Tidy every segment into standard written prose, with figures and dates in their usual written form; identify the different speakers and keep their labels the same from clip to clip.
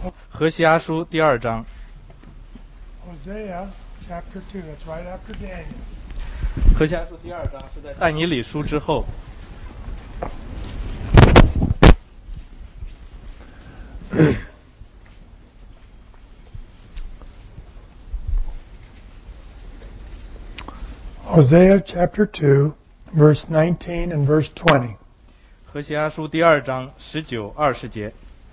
Speaker 1: 何西阿书第2章。
Speaker 2: Hosea chapter 2, that's right after Daniel.
Speaker 1: 何西阿书第2章是在但以理书之后。
Speaker 2: Hosea chapter 2, verse 19 and verse 20.
Speaker 1: 何西阿书第2章19、20节。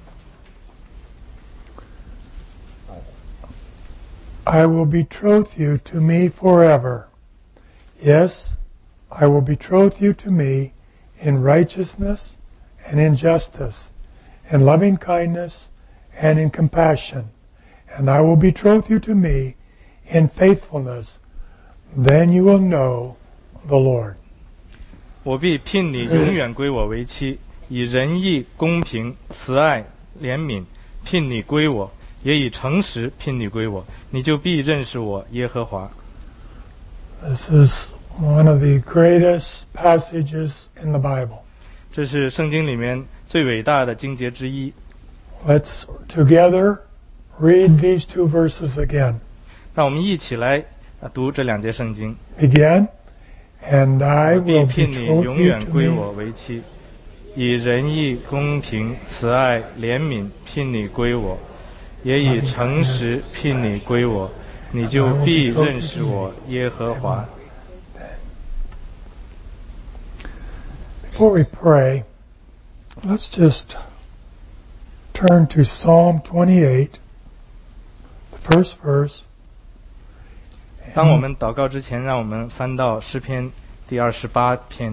Speaker 2: I will betroth you to me forever. Yes, I will betroth you to me in righteousness and in justice, in loving kindness and in compassion. And I will betroth you to me in faithfulness. Then you will know the Lord.
Speaker 1: 我必聘你永远归我为妻，以仁义、公平、慈爱、怜悯聘你归我，也以诚实聘你归我，你就必认识我耶和华。
Speaker 2: This is one of the greatest passages in the Bible.
Speaker 1: 这是圣经里面最伟大的经节之一。
Speaker 2: Let's together read these two verses again.
Speaker 1: 让我们一起来读这2节圣经。
Speaker 2: Begin. And I
Speaker 1: 我必
Speaker 2: will
Speaker 1: 聘你
Speaker 2: betroth
Speaker 1: 永
Speaker 2: you
Speaker 1: 远
Speaker 2: to
Speaker 1: 归
Speaker 2: me
Speaker 1: 我为妻，以仁义、公平、慈爱、怜悯聘你归我，也以诚实聘你归我，你就必认识我耶和华。
Speaker 2: Before we pray, let's just turn to Psalm 28, the first verse.
Speaker 1: 当我们祷告之前，让我们翻到诗篇第28篇。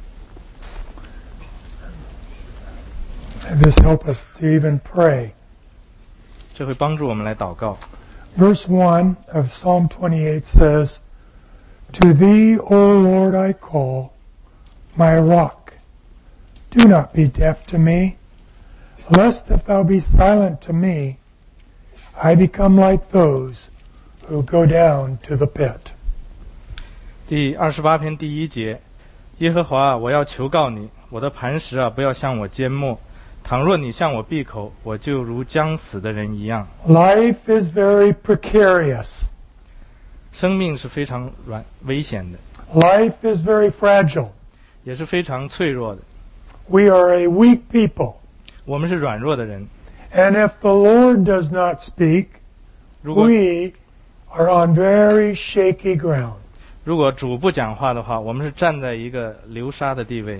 Speaker 2: And this help us to even pray.
Speaker 1: 这会帮助我们来祷告。
Speaker 2: Verse 1 of Psalm 28 says, To thee, O Lord, I call, my rock. Do not be deaf to me, lest if thou be silent to me, I become like those who go down to the pit.
Speaker 1: 第28篇第1节，耶和华啊，我要求告你，我的磐石啊，不要向我缄默。倘若你向我闭口，我就如将死的人一样。
Speaker 2: Life is very precarious.
Speaker 1: 生命是非常危险的，
Speaker 2: Life is very fragile.
Speaker 1: 也是非常脆弱的。
Speaker 2: We are a weak people.
Speaker 1: 我们是软弱的人，
Speaker 2: And if the Lord does not speak,
Speaker 1: 如果
Speaker 2: we are on very shaky ground.
Speaker 1: 主不讲话的话，我们是站在一个流沙的地位。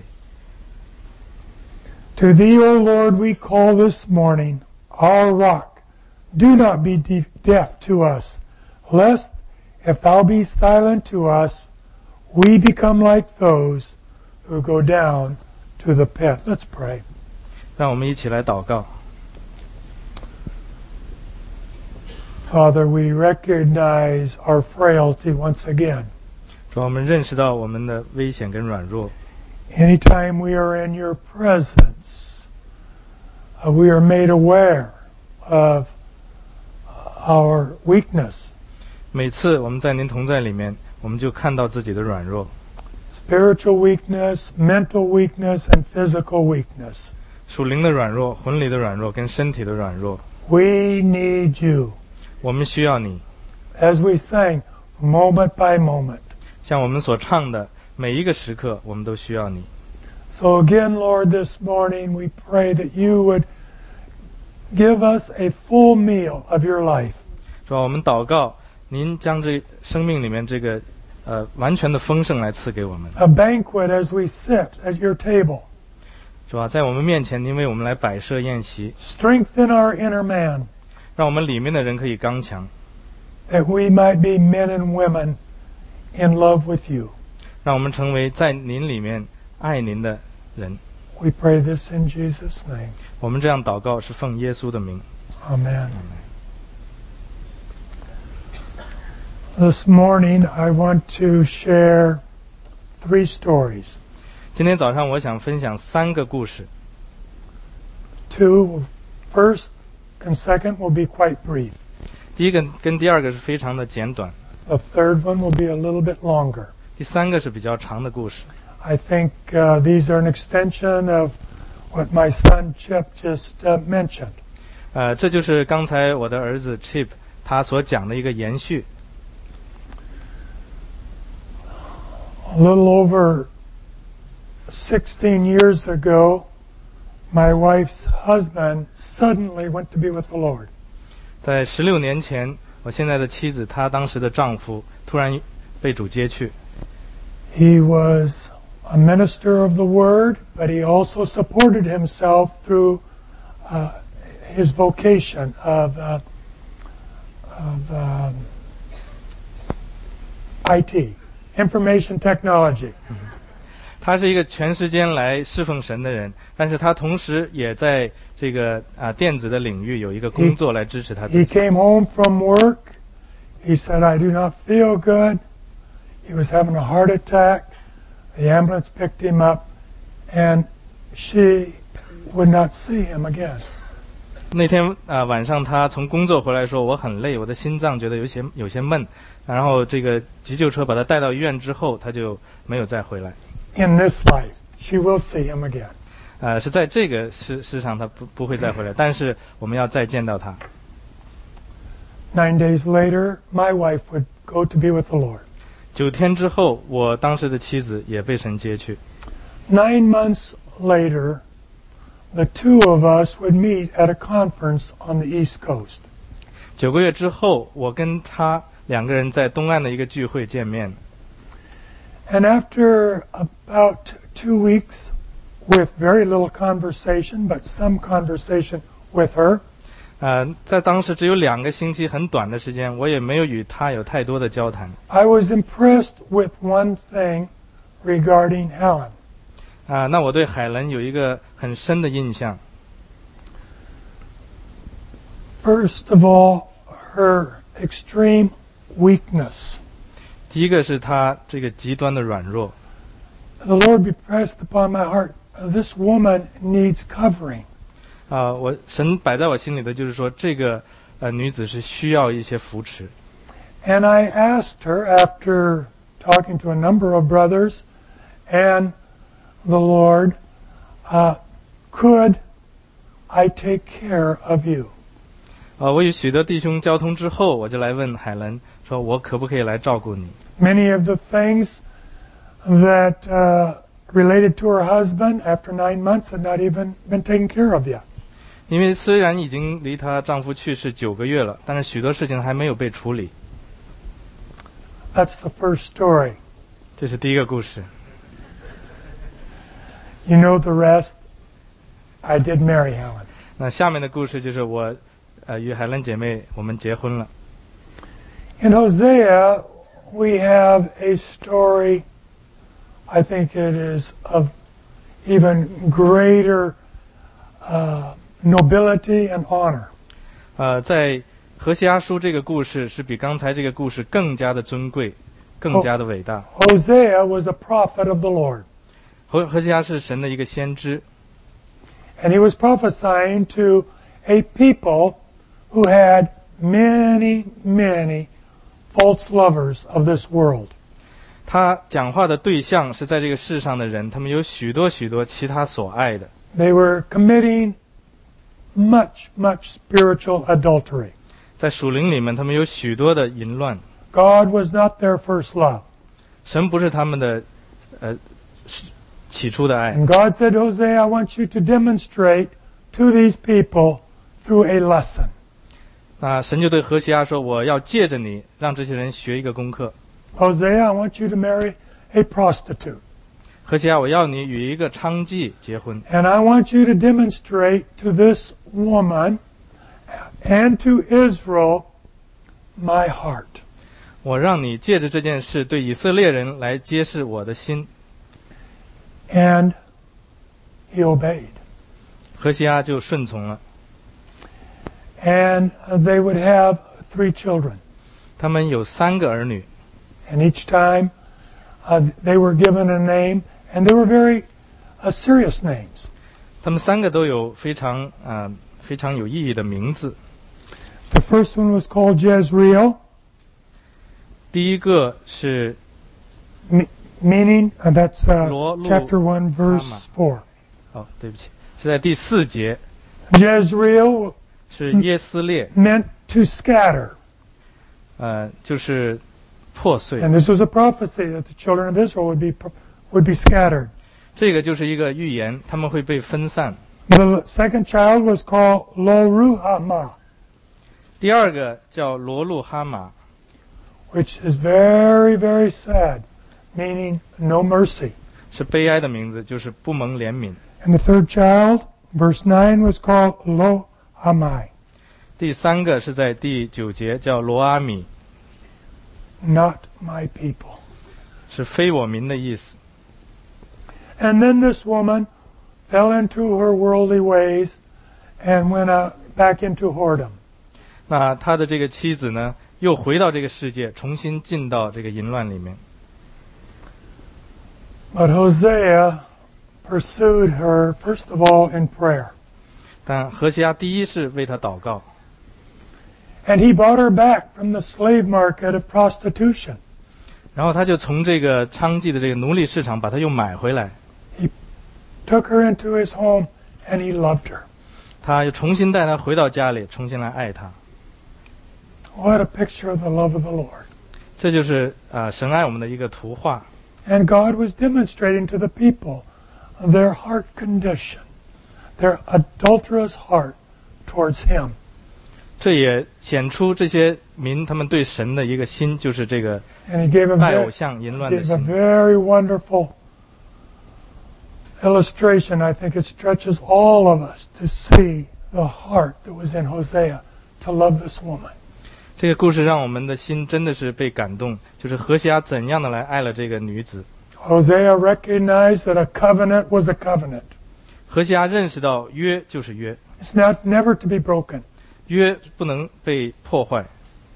Speaker 2: To thee, O Lord, we call this morning, our rock. Do not be deaf to us, lest, if thou be silent to us, we become like those who go down to the pit. Let's pray.
Speaker 1: 让我们一起来祷告。
Speaker 2: Father, we recognize our frailty once again.
Speaker 1: 主啊，我们认识到我们的危险跟软弱。
Speaker 2: Anytime we are in your presence, we are made aware of our weakness.
Speaker 1: 每次我们在您同在里面，我们就看到自己的软弱，
Speaker 2: Spiritual weakness, mental weakness, and physical weakness.
Speaker 1: 属灵的软弱、魂里的软弱跟身体的软弱。
Speaker 2: We need you.
Speaker 1: 我们需要你，
Speaker 2: As we sang, moment by moment.
Speaker 1: 像我们所唱的每一个时刻，我们都需要你。
Speaker 2: So again, Lord, this morning we pray that you would give us a full meal of your life.
Speaker 1: 主啊，我们祷告，您将这生命里面这个完全的丰盛来赐给我们。
Speaker 2: A banquet as we sit at your table.
Speaker 1: 主啊，在我们面前，您为我们来摆设宴席，
Speaker 2: Strengthen our inner man,
Speaker 1: 让我们里面的人可以刚强，
Speaker 2: that we might be men and women in love with you.
Speaker 1: 让我们成为在您里面爱您的人。
Speaker 2: We pray this in Jesus' name.
Speaker 1: 我们这样祷告是奉耶稣的名。
Speaker 2: Amen. This morning I want to share 3 stories.
Speaker 1: 今天早上我想分享3个故事，
Speaker 2: First and second will be quite brief.
Speaker 1: 第一个跟第2个是非常的简短，
Speaker 2: The third one will be a little bit longer.
Speaker 1: 第3个是比较长的故事。
Speaker 2: I think these are an extension of what my son Chip just mentioned.
Speaker 1: 这就是刚才我的儿子 Chip 他所讲的一个延续。
Speaker 2: A little over 16 years ago, my wife's husband suddenly went to be with the Lord.
Speaker 1: 在16年前，我现在的妻子，她当时的丈夫突然被主接去。
Speaker 2: He was a minister of the Word, but he also supported himself through his vocation of IT, information technology.
Speaker 1: 他是一个全时间来侍奉神的人，但是他同时也在这个电子的领域有一个工作来支持他自
Speaker 2: He
Speaker 1: 己。
Speaker 2: came home from work. He said, I do not feel good. He was having a heart attack. The ambulance picked him up, and she would not see him again.
Speaker 1: 那天晚上他从工作回来说我很累，我的心脏觉得有些闷，然后这个急救车把他带到医院之后，他就没有再回来。
Speaker 2: In this life, she will see him again.
Speaker 1: 是在这个世上他不会再回来，但是我们要再见到他。
Speaker 2: 9 days later, my wife would go to be with the Lord.
Speaker 1: 9天之后，我当时的妻子也被神接去。
Speaker 2: 9 months later, the two of us would meet at a conference on the East Coast.
Speaker 1: 9个月之后，我跟他2个人在东岸的一个聚会见面。
Speaker 2: And after about 2 weeks, with very little conversation, but some conversation with her,
Speaker 1: 在当时只有2个星期很短的时间，我也没有与他有太多的交谈。
Speaker 2: I was impressed with one thing regarding Helen.
Speaker 1: 那我对海伦有一个很深的印象。
Speaker 2: First of all, her extreme weakness.
Speaker 1: 第一个是他这个极端的软弱。
Speaker 2: The Lord impressed upon my heart, this woman needs covering.
Speaker 1: 神摆在我心里的就是说，这个女子是需要一些扶持。
Speaker 2: And I asked her, after talking to a number of brothers and the Lord, could I take care of you?
Speaker 1: 我与许多弟兄交通之后，我就来问海伦，说我可不可以来照顾你？
Speaker 2: Many of the things that related to her husband after 9 months had not even been taken care of yet.
Speaker 1: 因为虽然已经离她丈夫去世9个月了，但是许多事情还没有被处理。
Speaker 2: That's the first story.
Speaker 1: 这是第一个故事。
Speaker 2: You know the rest. I did marry Helen.
Speaker 1: 那下面的故事就是我与海伦姐妹我们结婚了。
Speaker 2: In Hosea, we have a story, I think it is of even greater nobility and honor.
Speaker 1: 在何西阿书这个故事是比刚才这个故事更加的尊贵，更加的伟大。
Speaker 2: Hosea was a prophet of the Lord.
Speaker 1: 何西阿是神的一个先知，
Speaker 2: And he was prophesying to a people who had many, many false lovers of this world.
Speaker 1: 他讲话的对象是在这个世上的人，他们有许多许多其他所爱的。
Speaker 2: They were committing much, much spiritual adultery.
Speaker 1: 在属灵里面，他们有许多的淫乱。
Speaker 2: God was not their first love.
Speaker 1: 神不是他们的起初的爱。
Speaker 2: And God said, Hosea, I want you to demonstrate to these people through a lesson.
Speaker 1: 那神就对何西阿说：“我要借着你，让这些人学一个功课。
Speaker 2: Hosea, I want you to marry a prostitute.
Speaker 1: 何西阿，我要你与一个娼妓结婚，
Speaker 2: And I want you to demonstrate to this woman and to Israel my heart.
Speaker 1: 我让你借着这件事对以色列人来揭示我的心。
Speaker 2: And he obeyed. ”
Speaker 1: 何西阿就顺从了。
Speaker 2: And they would have 3 children.
Speaker 1: 他们有3个儿女，
Speaker 2: And each time they were given a name, and they were very serious names.
Speaker 1: 他们3个都有非常有意义的名字。
Speaker 2: The first one was called Jezreel,
Speaker 1: 第一个是
Speaker 2: meaning, that's
Speaker 1: 罗路
Speaker 2: chapter 1, verse 4.
Speaker 1: 对不起，是在第4节，
Speaker 2: Jezreel
Speaker 1: 是耶斯列，
Speaker 2: meant to scatter.
Speaker 1: 就是破碎。
Speaker 2: And this was a prophecy that the children of Israel would be scattered.
Speaker 1: 这个就是一个预言，他们会被分散。
Speaker 2: The second child was called Lo-Ruhamah,
Speaker 1: 第二个叫罗路哈马，
Speaker 2: which is very, very sad, meaning no mercy.
Speaker 1: 是悲哀的名字，就是不蒙怜悯。
Speaker 2: And the third child, verse 9, was called Lo-Amai,
Speaker 1: 第三个是在第9节，叫罗阿米，
Speaker 2: not my people.
Speaker 1: 是非我民的意思。
Speaker 2: And then this woman fell into her worldly ways and went back into whoredom.
Speaker 1: 那他的这个妻子呢，又回到这个世界，重新进到这个淫乱里面。
Speaker 2: But Hosea pursued her, first of all, in prayer.
Speaker 1: 但何西阿第一是为他祷告，
Speaker 2: And he brought her back from the slave market of prostitution.
Speaker 1: 然后他就从这个娼妓的这个奴隶市场把他又买回来，
Speaker 2: Took her into his home, and he loved her.
Speaker 1: 他又重新带她回到家里，重新来爱她。
Speaker 2: What a picture of the love of the Lord.
Speaker 1: 这就是神爱我们的一个图画。
Speaker 2: And God was demonstrating to the people their heart condition, their adulterous heart towards him.
Speaker 1: 这也显出这些民他们对神的一个心，就是这个
Speaker 2: And he gave
Speaker 1: 拜偶
Speaker 2: a
Speaker 1: 像淫乱的
Speaker 2: gave a
Speaker 1: 心。
Speaker 2: very wonderful illustration. I think it stretches all of us to see the heart that was in Hosea to love this woman.
Speaker 1: 这个故事让我们的心真的是被感动，就是何西阿怎样的来爱了这个女子。
Speaker 2: Hosea recognized that a covenant was a covenant.
Speaker 1: 何西阿认识到约就是约，
Speaker 2: It's not never to be broken.
Speaker 1: 约不能被破坏。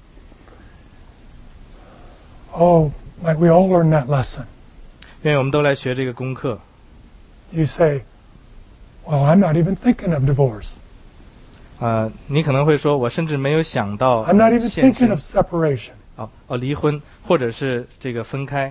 Speaker 2: Oh, might we all learn that lesson?
Speaker 1: 愿我们都来学这个功课。
Speaker 2: You say, well, I'm not even thinking of divorce.
Speaker 1: 你可能会说，我甚至没有想到
Speaker 2: I'm not even
Speaker 1: 现
Speaker 2: thinking
Speaker 1: 身
Speaker 2: of separation.
Speaker 1: 离婚，或者是这个分开。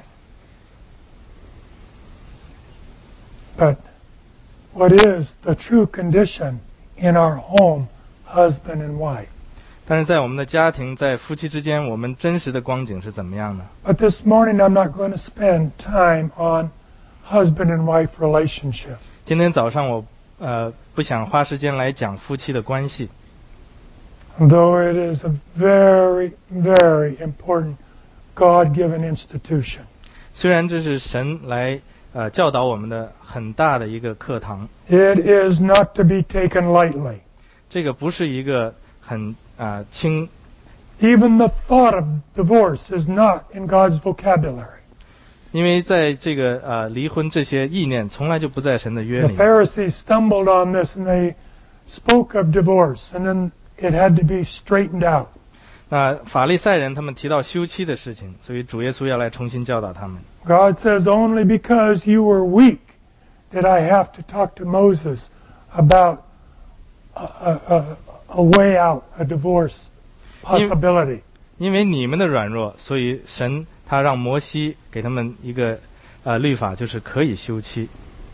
Speaker 2: But what is the true condition in our home, husband and wife?
Speaker 1: 但是在我们的家庭，在夫妻之间，我们真实的光景是怎么样呢？
Speaker 2: But this morning I'm not going to spend time on husband and wife relationship.
Speaker 1: 今天早上我不想花时间来讲夫妻的关系，
Speaker 2: Though it is a very, very important God-given institution.
Speaker 1: 虽然这是神来教导我们的很大的一个课堂，
Speaker 2: It is not to be taken lightly.
Speaker 1: 这个不是一个很轻，
Speaker 2: Even the thought of divorce is not in God's vocabulary.
Speaker 1: 因为在这个离婚这些意念从来就不在神的约
Speaker 2: The
Speaker 1: 里面。
Speaker 2: Pharisees stumbled on this and they spoke of divorce, and then it had to be straightened out.
Speaker 1: 那法利赛人他们提到休妻的事情，所以主耶稣要来重新教导他们。
Speaker 2: God says, only because you were weak did I have to talk to Moses about a way out, a divorce possibility.
Speaker 1: 因为你们的软弱，所以神他让摩西给他们一个律法，就是可以休妻。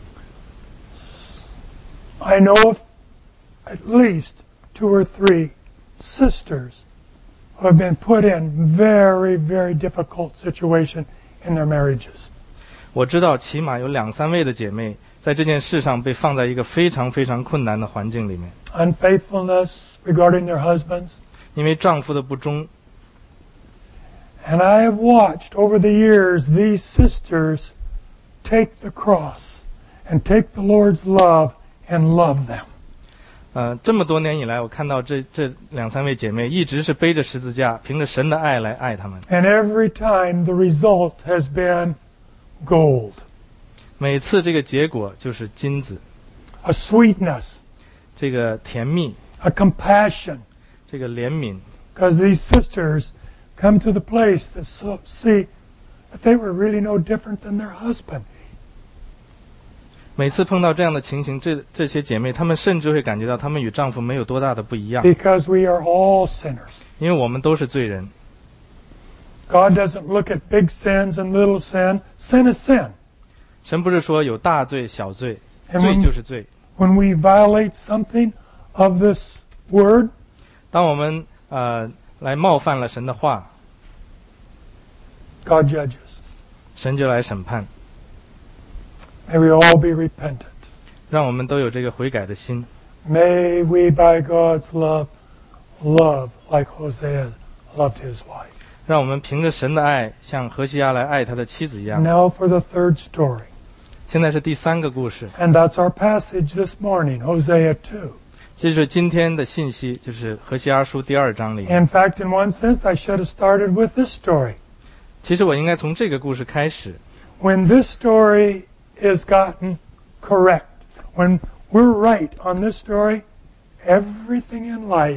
Speaker 2: I know of at least 2 or 3 sisters who have been put in very, very difficult situation in their marriages.
Speaker 1: 我知道起码有2、3位的姐妹在这件事上被放在一个非常非常困难的环境里面，
Speaker 2: Unfaithfulness regarding their husbands.
Speaker 1: 因为丈夫的不忠。
Speaker 2: And I have watched over the years these sisters take the cross and take the Lord's love and love them.
Speaker 1: 这么多年以来，我看到这2、3位姐妹一直是背着十字架，凭着神的爱来爱他们。
Speaker 2: And every time the result has been gold,
Speaker 1: 每次这个结果就是金子，
Speaker 2: a sweetness,
Speaker 1: 这个甜蜜，
Speaker 2: a compassion,
Speaker 1: 这个怜悯。
Speaker 2: because these sisters come to the place that see that they were really no different than their husband.
Speaker 1: 每次碰到这样的情形，这些姐妹她们甚至会感觉到她们与丈夫没有多大的不一样，
Speaker 2: Because we are all sinners.
Speaker 1: 因为我们都是罪人。
Speaker 2: God doesn't look at big sins and little sin. Sin is sin.
Speaker 1: 神不是说有大罪小罪，
Speaker 2: And
Speaker 1: 罪
Speaker 2: when,
Speaker 1: 就是罪。
Speaker 2: when we violate something of this word,
Speaker 1: 当我们来冒犯了神的话，
Speaker 2: God judges.
Speaker 1: 神就来审判。
Speaker 2: May we all be repentant.
Speaker 1: 让我们都有这个悔改的心。
Speaker 2: May we, by God's love, love like Hosea loved his wife.
Speaker 1: 让我们凭着神的爱，像何西阿来爱他的妻子一样。
Speaker 2: Now for the third story.
Speaker 1: 现在是第3个故事，
Speaker 2: And that's our passage this morning, Hosea 2.
Speaker 1: 这就是今天的信息，就是何西阿书第2章里面。
Speaker 2: In fact, in one sense, I should have started with this story.
Speaker 1: 其实我应该从这个故事开始。
Speaker 2: When this story is gotten correct, when we're right on this story, everything in life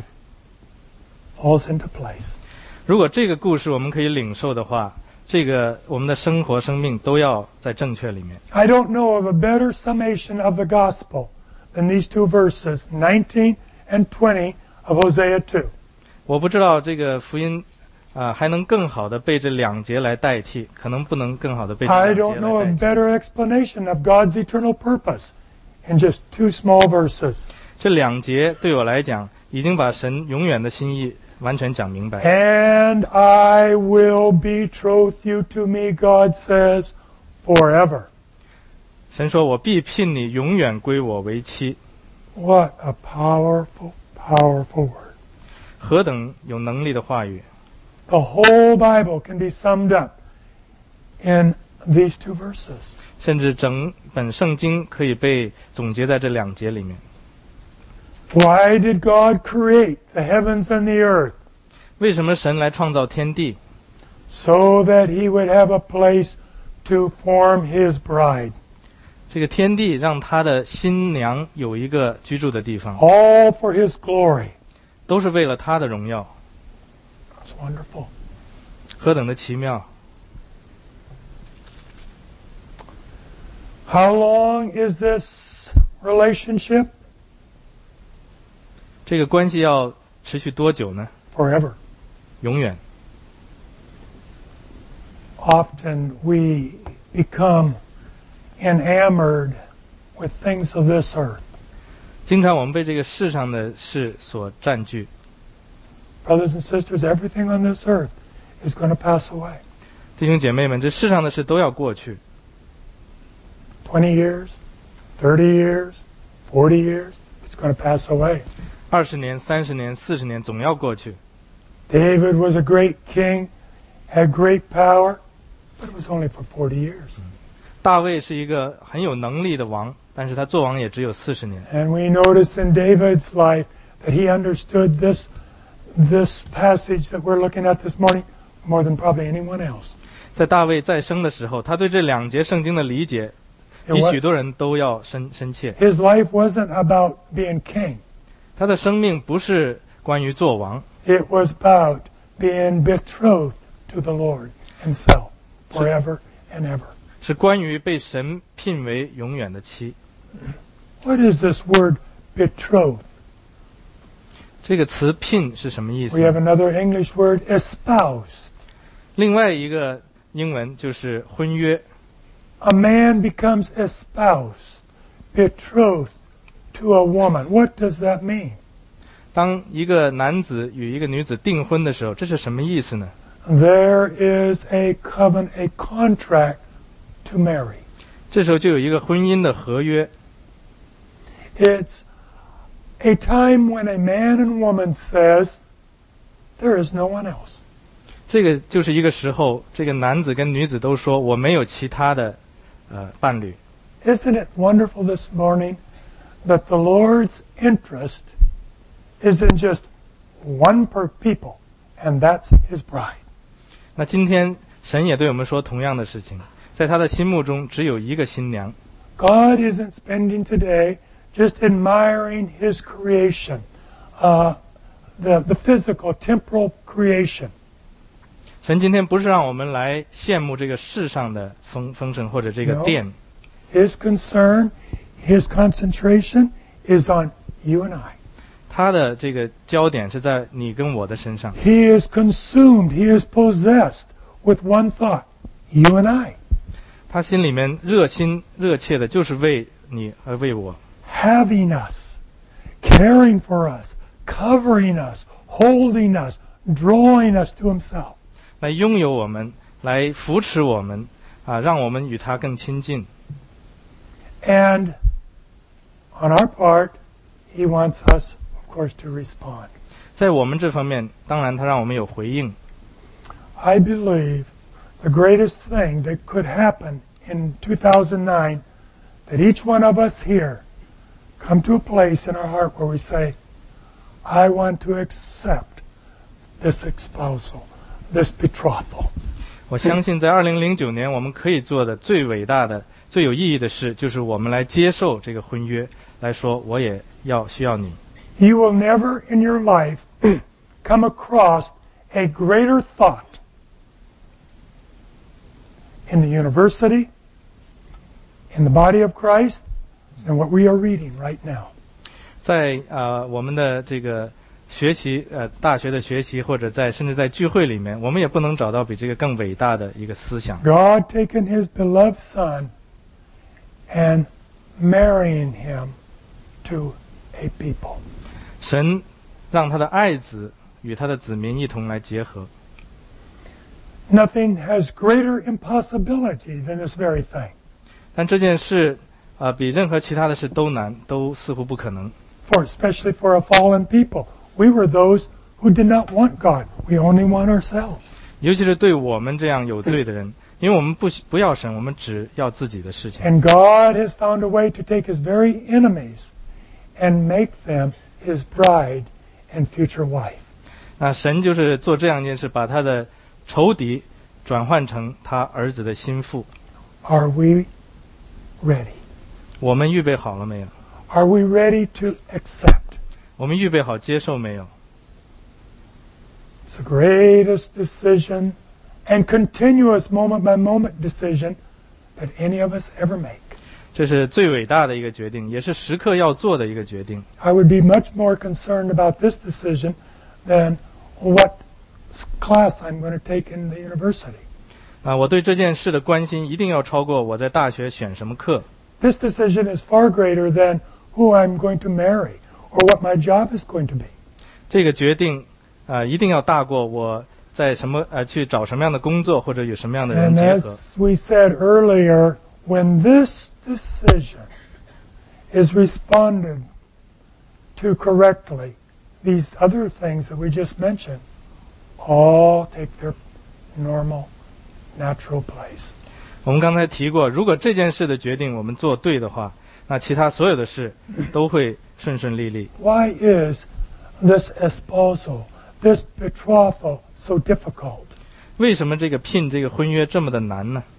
Speaker 2: falls into place.
Speaker 1: 如果这个故事我们可以领受的话，这个我们的生活生命都要在正确里面。
Speaker 2: I don't know of a better summation of the gospel than these 2 verses, 19 and 20 of Hosea 2.
Speaker 1: 我不知道这个福音还能更好的被这2节来代替，可能不能更好的被这
Speaker 2: I
Speaker 1: 2节
Speaker 2: don't know
Speaker 1: 来
Speaker 2: a
Speaker 1: 代替。
Speaker 2: better explanation of God's eternal purpose in just 2 small verses.
Speaker 1: 这2节对我来讲，已经把神永远的心意完全讲明白。
Speaker 2: And I will betroth you to me, God says, forever.
Speaker 1: 神说：“我必聘你永远归我为妻。
Speaker 2: What a powerful, powerful word. ”
Speaker 1: 何等有能力的话语！
Speaker 2: The whole Bible can be summed up in these 2 verses.
Speaker 1: 甚至整本圣经可以被总结在这2节里面。
Speaker 2: Why did God create the heavens and the earth?
Speaker 1: 为什么神来创造天地？
Speaker 2: So that he would have a place to form his bride.
Speaker 1: 这个天地让他的新娘有一个居住的地方，
Speaker 2: All for his glory.
Speaker 1: 都是为了他的荣耀。
Speaker 2: That's wonderful.
Speaker 1: 何等的奇妙！
Speaker 2: How long is this relationship?
Speaker 1: 这个关系要持续多久呢？
Speaker 2: Forever.
Speaker 1: 永远。
Speaker 2: Often we become enamored with things of this earth.
Speaker 1: 经常我们被这个世上的事所占据。
Speaker 2: Brothers and sisters, everything on this earth is going to pass away.
Speaker 1: 弟兄姐妹们，这世上的事都要过去。
Speaker 2: 20 years, 30 years, 40 years, it's going to pass away.
Speaker 1: 20年、30年、40年总要过去。
Speaker 2: David was a great king, had great power, but it was only for 40 years.
Speaker 1: 大卫是一个很有能力的王，但是他做王也只有40年。
Speaker 2: And we notice in David's life that he understood this passage that we're looking at this morning more than probably anyone else.
Speaker 1: 在大卫在生的时候，他对这2节圣经的理解，比许多人都要深切。
Speaker 2: His life wasn't about being king.
Speaker 1: 他的生命不是关于做王，
Speaker 2: It was about being betrothed to the Lord himself forever and ever.
Speaker 1: 是关于被神聘为永远的妻。
Speaker 2: What is this word betrothed?
Speaker 1: 这个词聘是什么意思
Speaker 2: We have another English word, espoused.
Speaker 1: 另外一个英文就是婚约。
Speaker 2: A man becomes espoused, betrothed to a woman. What does that mean?
Speaker 1: 当一个男子与一个女子订婚的时候，这是什么意思呢？
Speaker 2: There is a covenant, a contract to marry.
Speaker 1: 这时候就有一个婚姻的合约。
Speaker 2: It's a time when a man and woman says, there is no one else.
Speaker 1: 这个就是一个时候，这个男子跟女子都说我没有其他的伴侣。
Speaker 2: Isn't it wonderful this morning that the Lord's interest is in just one people, and that's his bride.
Speaker 1: 那今天神也对我们说同样的事情，在他的心目中只有一个新娘。
Speaker 2: God isn't spending today just admiring his creation, the physical, temporal creation.
Speaker 1: 神今天不是让我们来羡慕这个世上的丰盛或者这个殿。
Speaker 2: His concern, his concentration is on you and I.
Speaker 1: 他的这个焦点是在你跟我的身上。
Speaker 2: He is consumed, he is possessed with one thought, you and I.
Speaker 1: 他心里面热心热切的就是为你和为我。
Speaker 2: Having us, caring for us, covering us, holding us, drawing us to himself.
Speaker 1: 来拥有我们，来扶持我们，让我们与他更亲近。
Speaker 2: And on our part, he wants us, of course, to respond.
Speaker 1: 在我们这方面，当然他让我们有回应。
Speaker 2: I believe the greatest thing that could happen in 2009, that each one of us here come to a place in our heart where we say, I want to accept this espousal, this betrothal.
Speaker 1: 我相信在2009年，我们可以做的最伟大的、最有意义的事，就是我们来接受这个婚约，来说我也需要你。
Speaker 2: You will never in your life come across a greater thought in the university, in the body of Christ, than what we are reading right now.
Speaker 1: 在我们的这个学习大学的学习，或者甚至在聚会里面，我们也不能找到比这个更伟大的一个思想。
Speaker 2: God taking his beloved son and marrying him to a people.
Speaker 1: 神让他的爱子与他的子民一同来结合。
Speaker 2: Nothing has greater impossibility than this very thing.
Speaker 1: 但这件事比任何其他的事都难，都似乎不可能。
Speaker 2: Especially for a fallen people. We were those who did not want God. We only want ourselves.
Speaker 1: 尤其是对我们这样有罪的人，因为我们不要神，我们只要自己的事情。
Speaker 2: And God has found a way to take his very enemies and make them his bride and future wife.
Speaker 1: 那神就是做这样一件事，把他的仇敌转换成他儿子的心腹。
Speaker 2: Are we ready?
Speaker 1: 我们预备好了没有？
Speaker 2: Are we ready to accept?
Speaker 1: 我们预备好接受没有？
Speaker 2: It's the greatest decision and continuous moment-by-moment decision that any of us ever make.
Speaker 1: 这是最伟大的一个决定，也是时刻要做的一个决定。
Speaker 2: I would be much more concerned about this decision than what class I'm going to take in the university.
Speaker 1: 我对这件事的关心一定要超过我在大学选什么课。
Speaker 2: This decision is far greater than who I'm going to marry or what my job is going to be.
Speaker 1: 这个决定一定要大过我在去找什么样的工作，或者与什么样的人
Speaker 2: And
Speaker 1: 结合。
Speaker 2: as we said earlier, when this decision is responded to correctly, these other things that we just mentioned all take their normal, natural place.
Speaker 1: 我们刚才提过，如果这件事的决定我们做对的话，那其他所有的事都会顺顺利利。
Speaker 2: Why is this espousal, this betrothal so difficult?
Speaker 1: 为什么这个聘这个婚约这么的难呢？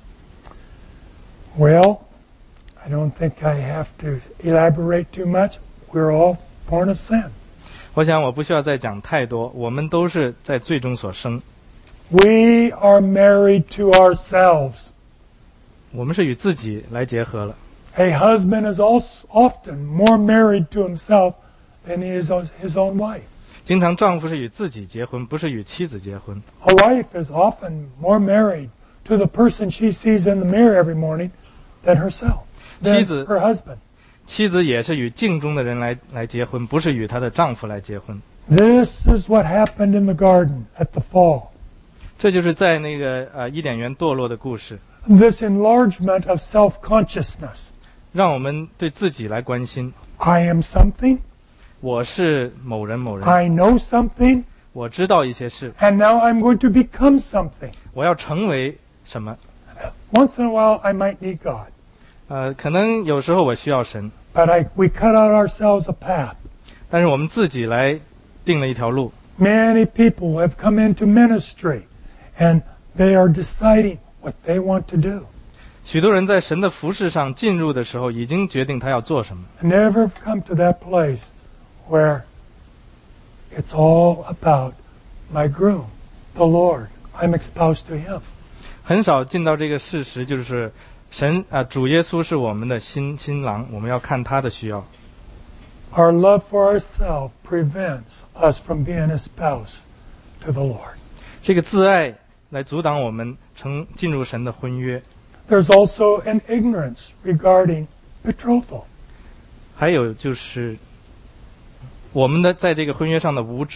Speaker 2: Well, I don't think I have to elaborate too much. We're all born of sin.
Speaker 1: 我想我不需要再讲太多，我们都是在罪中所生，
Speaker 2: We are married to ourselves.
Speaker 1: 我们是与自己来结合了。
Speaker 2: A husband is also often more married to himself than he is his own wife.
Speaker 1: 经常丈夫是与自己结婚，不是与妻子结婚。
Speaker 2: A wife is often more married to the person she sees in the mirror every morning than herself, than her husband.
Speaker 1: 妻子也是与镜中的人来结婚，不是与她的丈夫来结婚。
Speaker 2: This is what happened in the garden at the fall.
Speaker 1: 这就是在那个伊甸园堕落的故事，
Speaker 2: This enlargement of self-consciousness.
Speaker 1: 让我们对自己来关心。
Speaker 2: I am something.
Speaker 1: 我是某人某人，
Speaker 2: I know something.
Speaker 1: 我知道一些事，
Speaker 2: And now I'm going to become something.
Speaker 1: 我要成为什么？
Speaker 2: Once in a while, I might need God.
Speaker 1: 可能有时候我需要神，
Speaker 2: But we cut out ourselves a path.
Speaker 1: 但是我们自己来定了一条路。
Speaker 2: Many people have come into ministry, and they are deciding what they want to do.
Speaker 1: 许多人在神的服事上进入的时候，已经决定他要做什么。
Speaker 2: I never come to that place where it's all about my groom, the Lord. I'm espoused to him.
Speaker 1: 很少进到这个事实，就是神主耶稣是我们的新郎，我们要看他的需要。
Speaker 2: Our love for ourselves prevents us from being espoused to the Lord.
Speaker 1: 这个自爱来阻挡我们进入神的婚约。
Speaker 2: There's also an ignorance regarding betrothal.
Speaker 1: 还有就是我们的在这个婚约上的无知，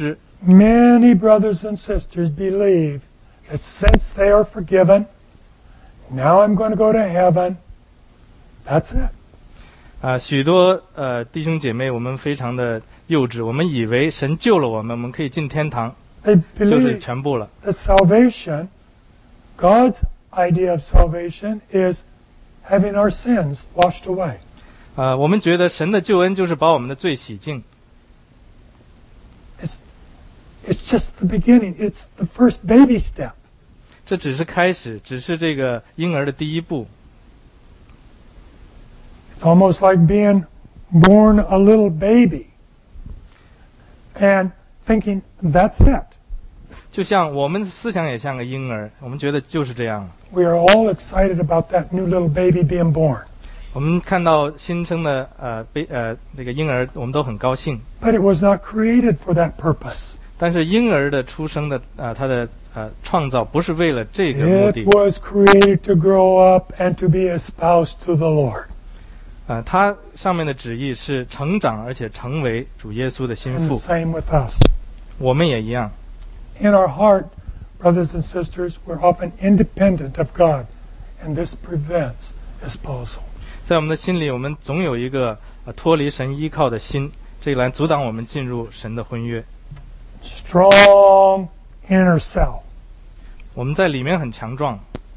Speaker 2: Many brothers and sisters believe that since they are forgiven, now I'm going to go to heaven. That's it.
Speaker 1: 许多弟兄姐妹，我们非常的幼稚，我们以为神救了我们，我们可以进天堂，
Speaker 2: They
Speaker 1: 就是
Speaker 2: believe
Speaker 1: 全部了。
Speaker 2: that salvation, God's idea of salvation is having our sins washed away.
Speaker 1: 我们觉得神的救恩就是把我们的罪洗净，
Speaker 2: It's just the beginning. It's the first baby step.
Speaker 1: 这只是开始，只是这个婴儿的第一步。
Speaker 2: It's almost like being born a little baby and thinking that's it.
Speaker 1: 就像我们的思想也像个婴儿，我们觉得就是这样了。
Speaker 2: We are all excited about that new little baby being born.
Speaker 1: 我们看到新生的那个婴儿，我们都很高兴。
Speaker 2: But it was not created for that purpose.
Speaker 1: 但是婴儿的出生的他的创造不是为了这个目
Speaker 2: It
Speaker 1: 的。
Speaker 2: was created to grow up and to be espoused to the Lord.
Speaker 1: 它上面的旨意是成长，而且成为主耶稣的心
Speaker 2: And the
Speaker 1: 腹。
Speaker 2: same with us.
Speaker 1: 我们也一样。
Speaker 2: In our heart, brothers and sisters, we're often independent of God, and this prevents espousal.
Speaker 1: 在我们的心里，我们总有一个脱离神依靠的心，这来阻挡我们进入神的婚约。
Speaker 2: Strong inner self,
Speaker 1: 我们在里面很强壮，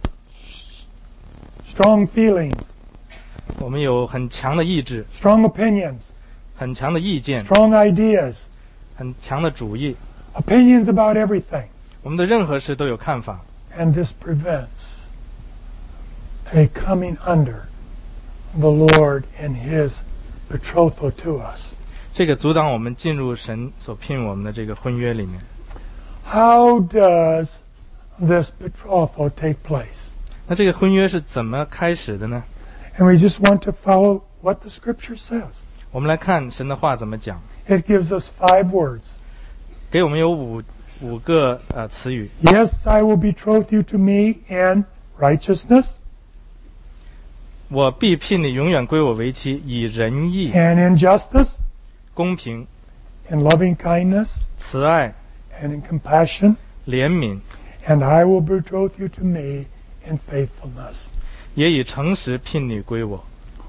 Speaker 2: strong feelings,
Speaker 1: 我们有很强的意志，
Speaker 2: strong opinions,
Speaker 1: 很强的意见，
Speaker 2: strong ideas,
Speaker 1: 很强的主意。
Speaker 2: opinions about everything.
Speaker 1: 我们的任何事都有看法，
Speaker 2: And this prevents a coming under the Lord in His betrothal to us.
Speaker 1: 这个阻挡我们进入神所聘我们的这个婚约里面。
Speaker 2: How does this betrothal take place?
Speaker 1: 那这个婚约是怎么开始的呢？
Speaker 2: And we just want to follow what the Scripture says.
Speaker 1: 我们来看神的话怎么讲，
Speaker 2: It gives us 5 words.
Speaker 1: 给我们有五个词语。
Speaker 2: Yes, I will betroth you to me in righteousness
Speaker 1: 我必聘你永远归我为妻，以仁义、
Speaker 2: and in justice,
Speaker 1: 公平、
Speaker 2: in loving kindness
Speaker 1: 慈爱、
Speaker 2: and in compassion,
Speaker 1: 怜悯，
Speaker 2: and I will betroth you to me in faithfulness.
Speaker 1: 也以诚实聘你归我。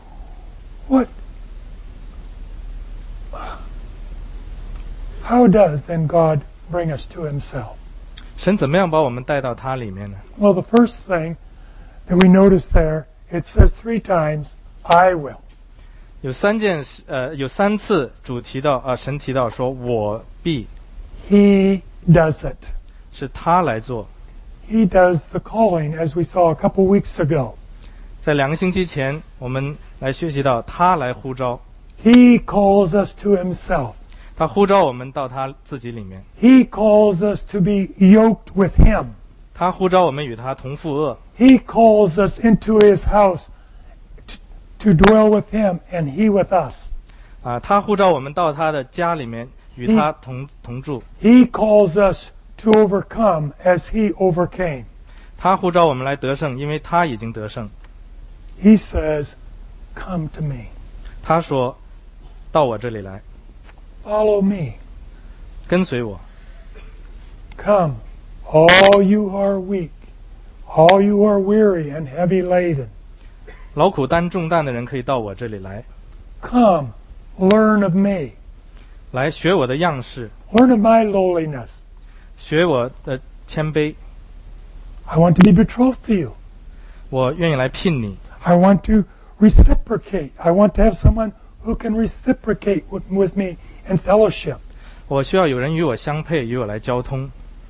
Speaker 2: How does then God bring us to Himself?
Speaker 1: 神怎么样把我们带到他里面呢？
Speaker 2: Well, the first thing that we notice there, it says 3 times, I will.
Speaker 1: 有3次主提到神提到说我必，
Speaker 2: He does it.
Speaker 1: 是他来做。
Speaker 2: He does the calling, as we saw a couple weeks ago.
Speaker 1: 在2个星期前，我们来学习到他来呼召，
Speaker 2: He calls us to Himself.
Speaker 1: 他呼召我们到他自己里面，
Speaker 2: He calls us to be yoked with Him.
Speaker 1: 他呼召我们与他同负恶，
Speaker 2: He calls us into His house to dwell with Him and He with us.
Speaker 1: 他呼召我们到他的家里面与他同住，
Speaker 2: He calls us to overcome as He overcame.
Speaker 1: 他呼召我们来得胜，因为他已经得胜。
Speaker 2: He says, come to me.
Speaker 1: 他说到我这里来，
Speaker 2: Follow me.
Speaker 1: 跟随我。
Speaker 2: Come, all you who are weak, all you who are weary and heavy laden.
Speaker 1: 劳苦担重担的人可以到我这里来，
Speaker 2: Come, learn of me.
Speaker 1: 来学我的样式，
Speaker 2: Learn of my lowliness.
Speaker 1: 学我的谦卑。
Speaker 2: I want to be betrothed to you.
Speaker 1: 我愿意来聘你，
Speaker 2: I want to reciprocate. I want to have someone who can reciprocate with me in fellowship.
Speaker 1: 我需要有人与我相配，与我来交通。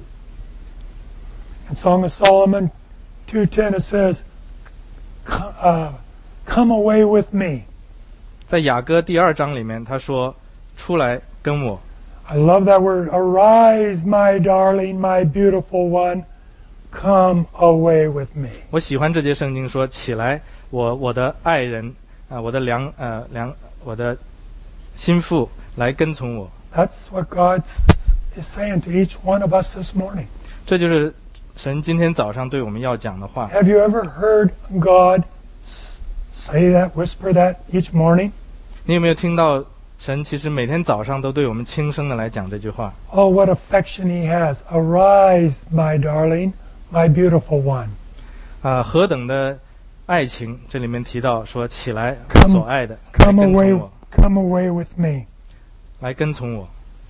Speaker 2: In Song of Solomon 2:10 it says, come away with me.
Speaker 1: 在雅歌第2章里面，他说：“出来跟我。
Speaker 2: I love that word. Arise, my darling, my beautiful one. Come away with me. ”
Speaker 1: 我喜欢这节圣经说：“起来，我的爱人我的我的心腹，来跟从我。
Speaker 2: That's what God is saying to each one of us this morning. ”
Speaker 1: 这就是神今天早上对我们要讲的话。
Speaker 2: Have you ever heard God say that, whisper that each morning?
Speaker 1: 你有没有听到神其实每天早上都对我们轻声的来讲这句话。
Speaker 2: Oh, what affection he has. Arise, my darling, my beautiful one.
Speaker 1: 何等的爱情，这里面提到说起来，我
Speaker 2: Come-
Speaker 1: 所爱的，来
Speaker 2: Come
Speaker 1: 跟
Speaker 2: away,
Speaker 1: 从我，
Speaker 2: come away with me.
Speaker 1: 来跟从我。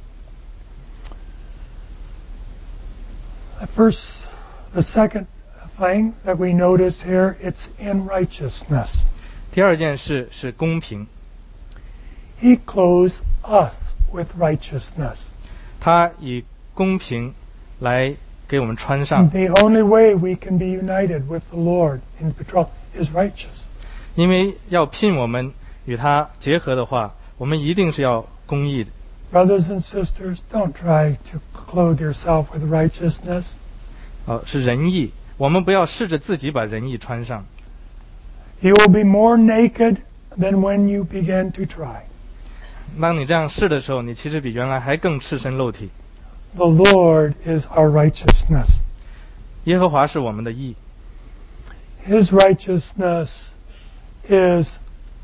Speaker 2: The second thing that we notice here, it's in righteousness.
Speaker 1: 第二件事是公平，
Speaker 2: He clothes us with righteousness.
Speaker 1: 他以公平来给我们穿上，
Speaker 2: The only way we can be united with the Lord in patrol is righteous.
Speaker 1: 因为要聘我们与他结合的话，我们一定是要公义的。
Speaker 2: Brothers and sisters, don't try to clothe yourself with righteousness.
Speaker 1: 是仁义，我们不要试着自己把仁义穿上。
Speaker 2: You will be more naked than when you began to try.
Speaker 1: 当你这样试的时候，你其实比原来还更赤身露体。
Speaker 2: The Lord is our righteousness.
Speaker 1: 耶和华是我们的义，
Speaker 2: His righteousness is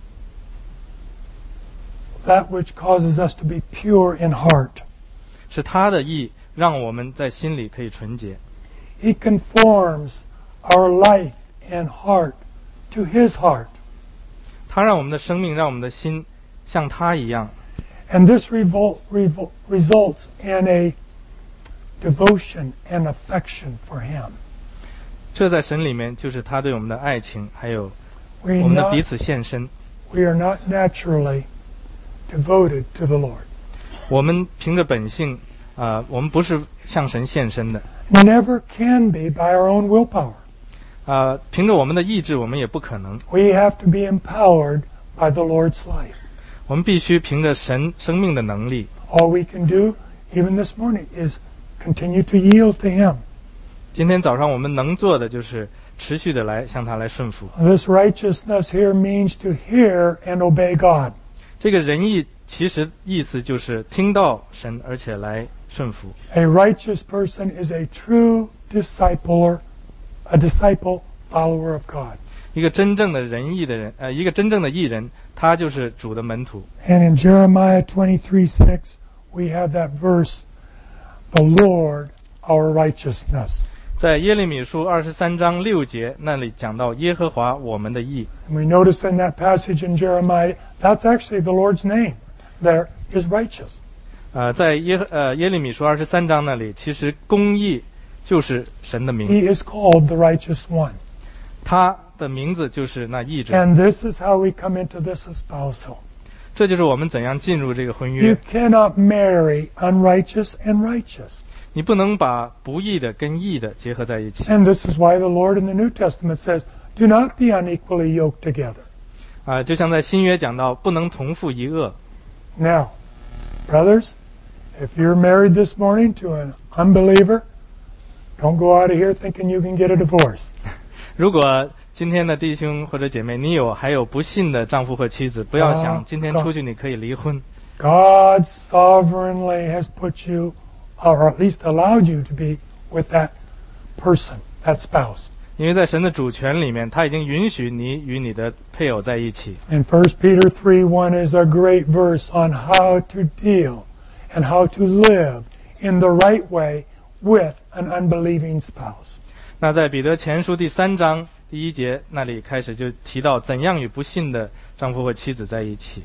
Speaker 2: that which causes us to be pure in heart.
Speaker 1: 是他的义，让我们在心里可以纯洁。
Speaker 2: He conforms our life and heart to His heart.
Speaker 1: 他让我们的生命，让我们的心像他一样。
Speaker 2: And this results in a devotion and affection for Him.
Speaker 1: 这在神里面就是他对我们的爱情，还有
Speaker 2: We
Speaker 1: 我们的彼
Speaker 2: not,
Speaker 1: 此献身。
Speaker 2: we are not naturally devoted to the Lord.
Speaker 1: 我们凭着本性，我们不是向神献身的。
Speaker 2: Never can be by our own willpower.
Speaker 1: 凭着我们的意志，我们也不可能。
Speaker 2: We have to be empowered by the Lord's life.
Speaker 1: 我们必须凭着神生命的能力。
Speaker 2: All we can do, even this morning, is continue to yield to Him.
Speaker 1: 今天早上我们能做的就是持续的来向他来顺服。
Speaker 2: This righteousness here means to hear and obey God.
Speaker 1: 这个仁义其实意思就是听到神，而且来顺服。
Speaker 2: A righteous person is a true disciple follower of God.
Speaker 1: 一个真正的仁义的人，一个真正的义人，他就是主的门徒。
Speaker 2: And in Jeremiah 23:6, we have that verse, the Lord our righteousness.
Speaker 1: 在耶利米书23章6节那里讲到耶和华我们的义。
Speaker 2: And we notice in that passage in Jeremiah, that's actually the Lord's name. There is righteous.
Speaker 1: 在耶利米书23章那里，其实公义就是神的名，
Speaker 2: He is called the righteous one.
Speaker 1: 他的名字就是那义者。
Speaker 2: And this is how we come into this espousal.
Speaker 1: 这就是我们怎样进入这个婚
Speaker 2: You
Speaker 1: 约。
Speaker 2: cannot marry unrighteous and righteous.
Speaker 1: 你不能把不义的跟义的结合在一起。
Speaker 2: And this is why the Lord in the New Testament says, do not be unequally yoked together.
Speaker 1: 就像在新约讲到，不能同父一轭。
Speaker 2: Now, brothers, if you're married this morning to an unbeliever, don't go out of here thinking you can get a divorce.
Speaker 1: 如果今天的弟兄或者姐妹，你还有不信的丈夫或妻子，不要想今天出去你可以离婚。
Speaker 2: God sovereignly has put you, or at least allowed you to be with that person, that spouse.
Speaker 1: 因为在神的主权里面，他已经允许你与你的配偶在一起。
Speaker 2: And 1 Peter 3:1 is a great verse on how to deal and how to live in the right way with an unbelieving spouse.
Speaker 1: 那在彼得前书第3章第1节那里开始就提到怎样与不信的丈夫或妻子在一起。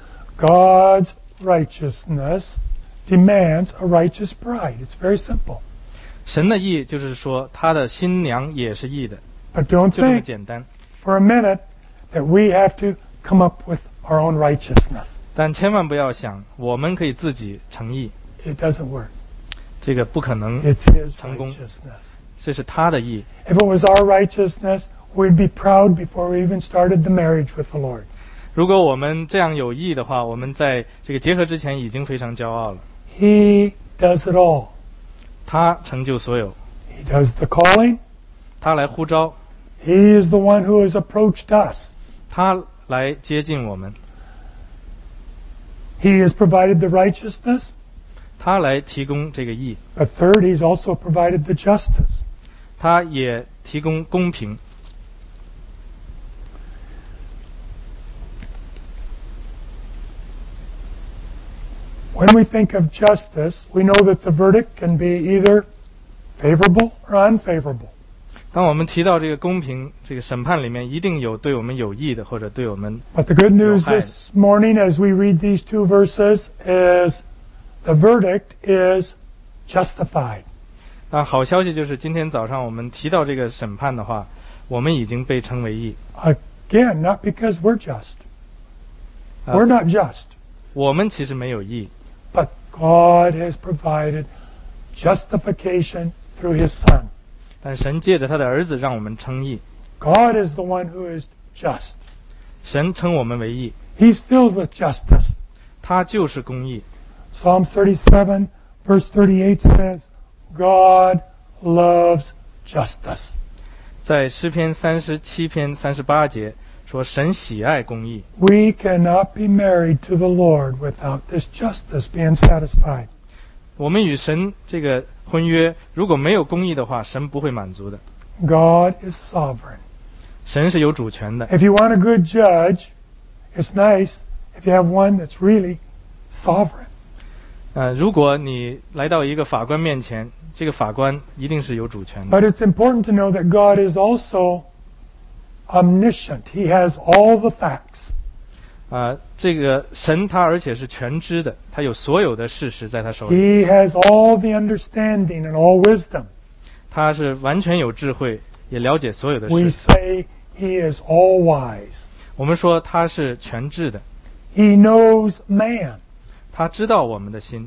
Speaker 2: God's righteousness demands a righteous bride. It's very simple.
Speaker 1: 神的义就是说，他的新娘也是义的，
Speaker 2: But don't
Speaker 1: 就这么
Speaker 2: think
Speaker 1: 简单。
Speaker 2: for a minute that we have to come up with our own righteousness.
Speaker 1: 但千万不要想我们可以自己成义，
Speaker 2: It doesn't work.
Speaker 1: 这个不可能，
Speaker 2: It's His
Speaker 1: 成功。
Speaker 2: righteousness.
Speaker 1: 这是他的义。
Speaker 2: If it was our righteousness, we'd be proud before we even started the marriage with the Lord.
Speaker 1: 如果我们这样有义的话，我们在这个结合之前已经非常骄傲了。
Speaker 2: He does it all.
Speaker 1: 他成就所有，
Speaker 2: He does the calling.
Speaker 1: 他来呼召，
Speaker 2: He is the one who has approached us.
Speaker 1: 他来接近我们，
Speaker 2: He has provided the righteousness.
Speaker 1: 他来提供这个义，
Speaker 2: But third, He's also provided the justice.
Speaker 1: 他也提供公平。
Speaker 2: When we think of justice, we know that the verdict can be either favorable or unfavorable.
Speaker 1: 当我们提到这个公平，这个审判里面一定有对我们有益的，或者对我们
Speaker 2: But the good news
Speaker 1: 有害的。
Speaker 2: this morning as we read these two verses is the verdict is justified.
Speaker 1: 但好消息就是今天早上我们提到这个审判的话，我们已经被称为义。
Speaker 2: Again, not because we're just. We're not just.
Speaker 1: 我们其实没有义，
Speaker 2: But God has provided justification through His Son.
Speaker 1: 但神借着他的儿子让我们称义。
Speaker 2: God is the one who is just.
Speaker 1: 神称我们为义，
Speaker 2: He's filled with justice.
Speaker 1: 他就是公义。
Speaker 2: Psalm 37, verse 38 says, God loves justice.
Speaker 1: 在诗篇37篇38节说，神喜爱公义。
Speaker 2: We cannot be married to the Lord without this justice being satisfied.
Speaker 1: 我们与神这个婚约，如果没有公义的话，神不会满足的。
Speaker 2: God is sovereign.
Speaker 1: 神是有主权的。
Speaker 2: If you want a good judge, it's nice if you have one that's really sovereign.
Speaker 1: 如果你来到一个法官面前，这个法官一定是有主权的。
Speaker 2: But it's important to know that God is also omniscient. He has all the facts.
Speaker 1: 这个神他而且是全知的，他有所有的事实在他手里，
Speaker 2: He has all the understanding and all wisdom.
Speaker 1: 他是完全有智慧，也了解所有的
Speaker 2: We
Speaker 1: 事。
Speaker 2: say He is all wise.
Speaker 1: 我们说他是全智的，
Speaker 2: He knows man,
Speaker 1: 他知道我们的心，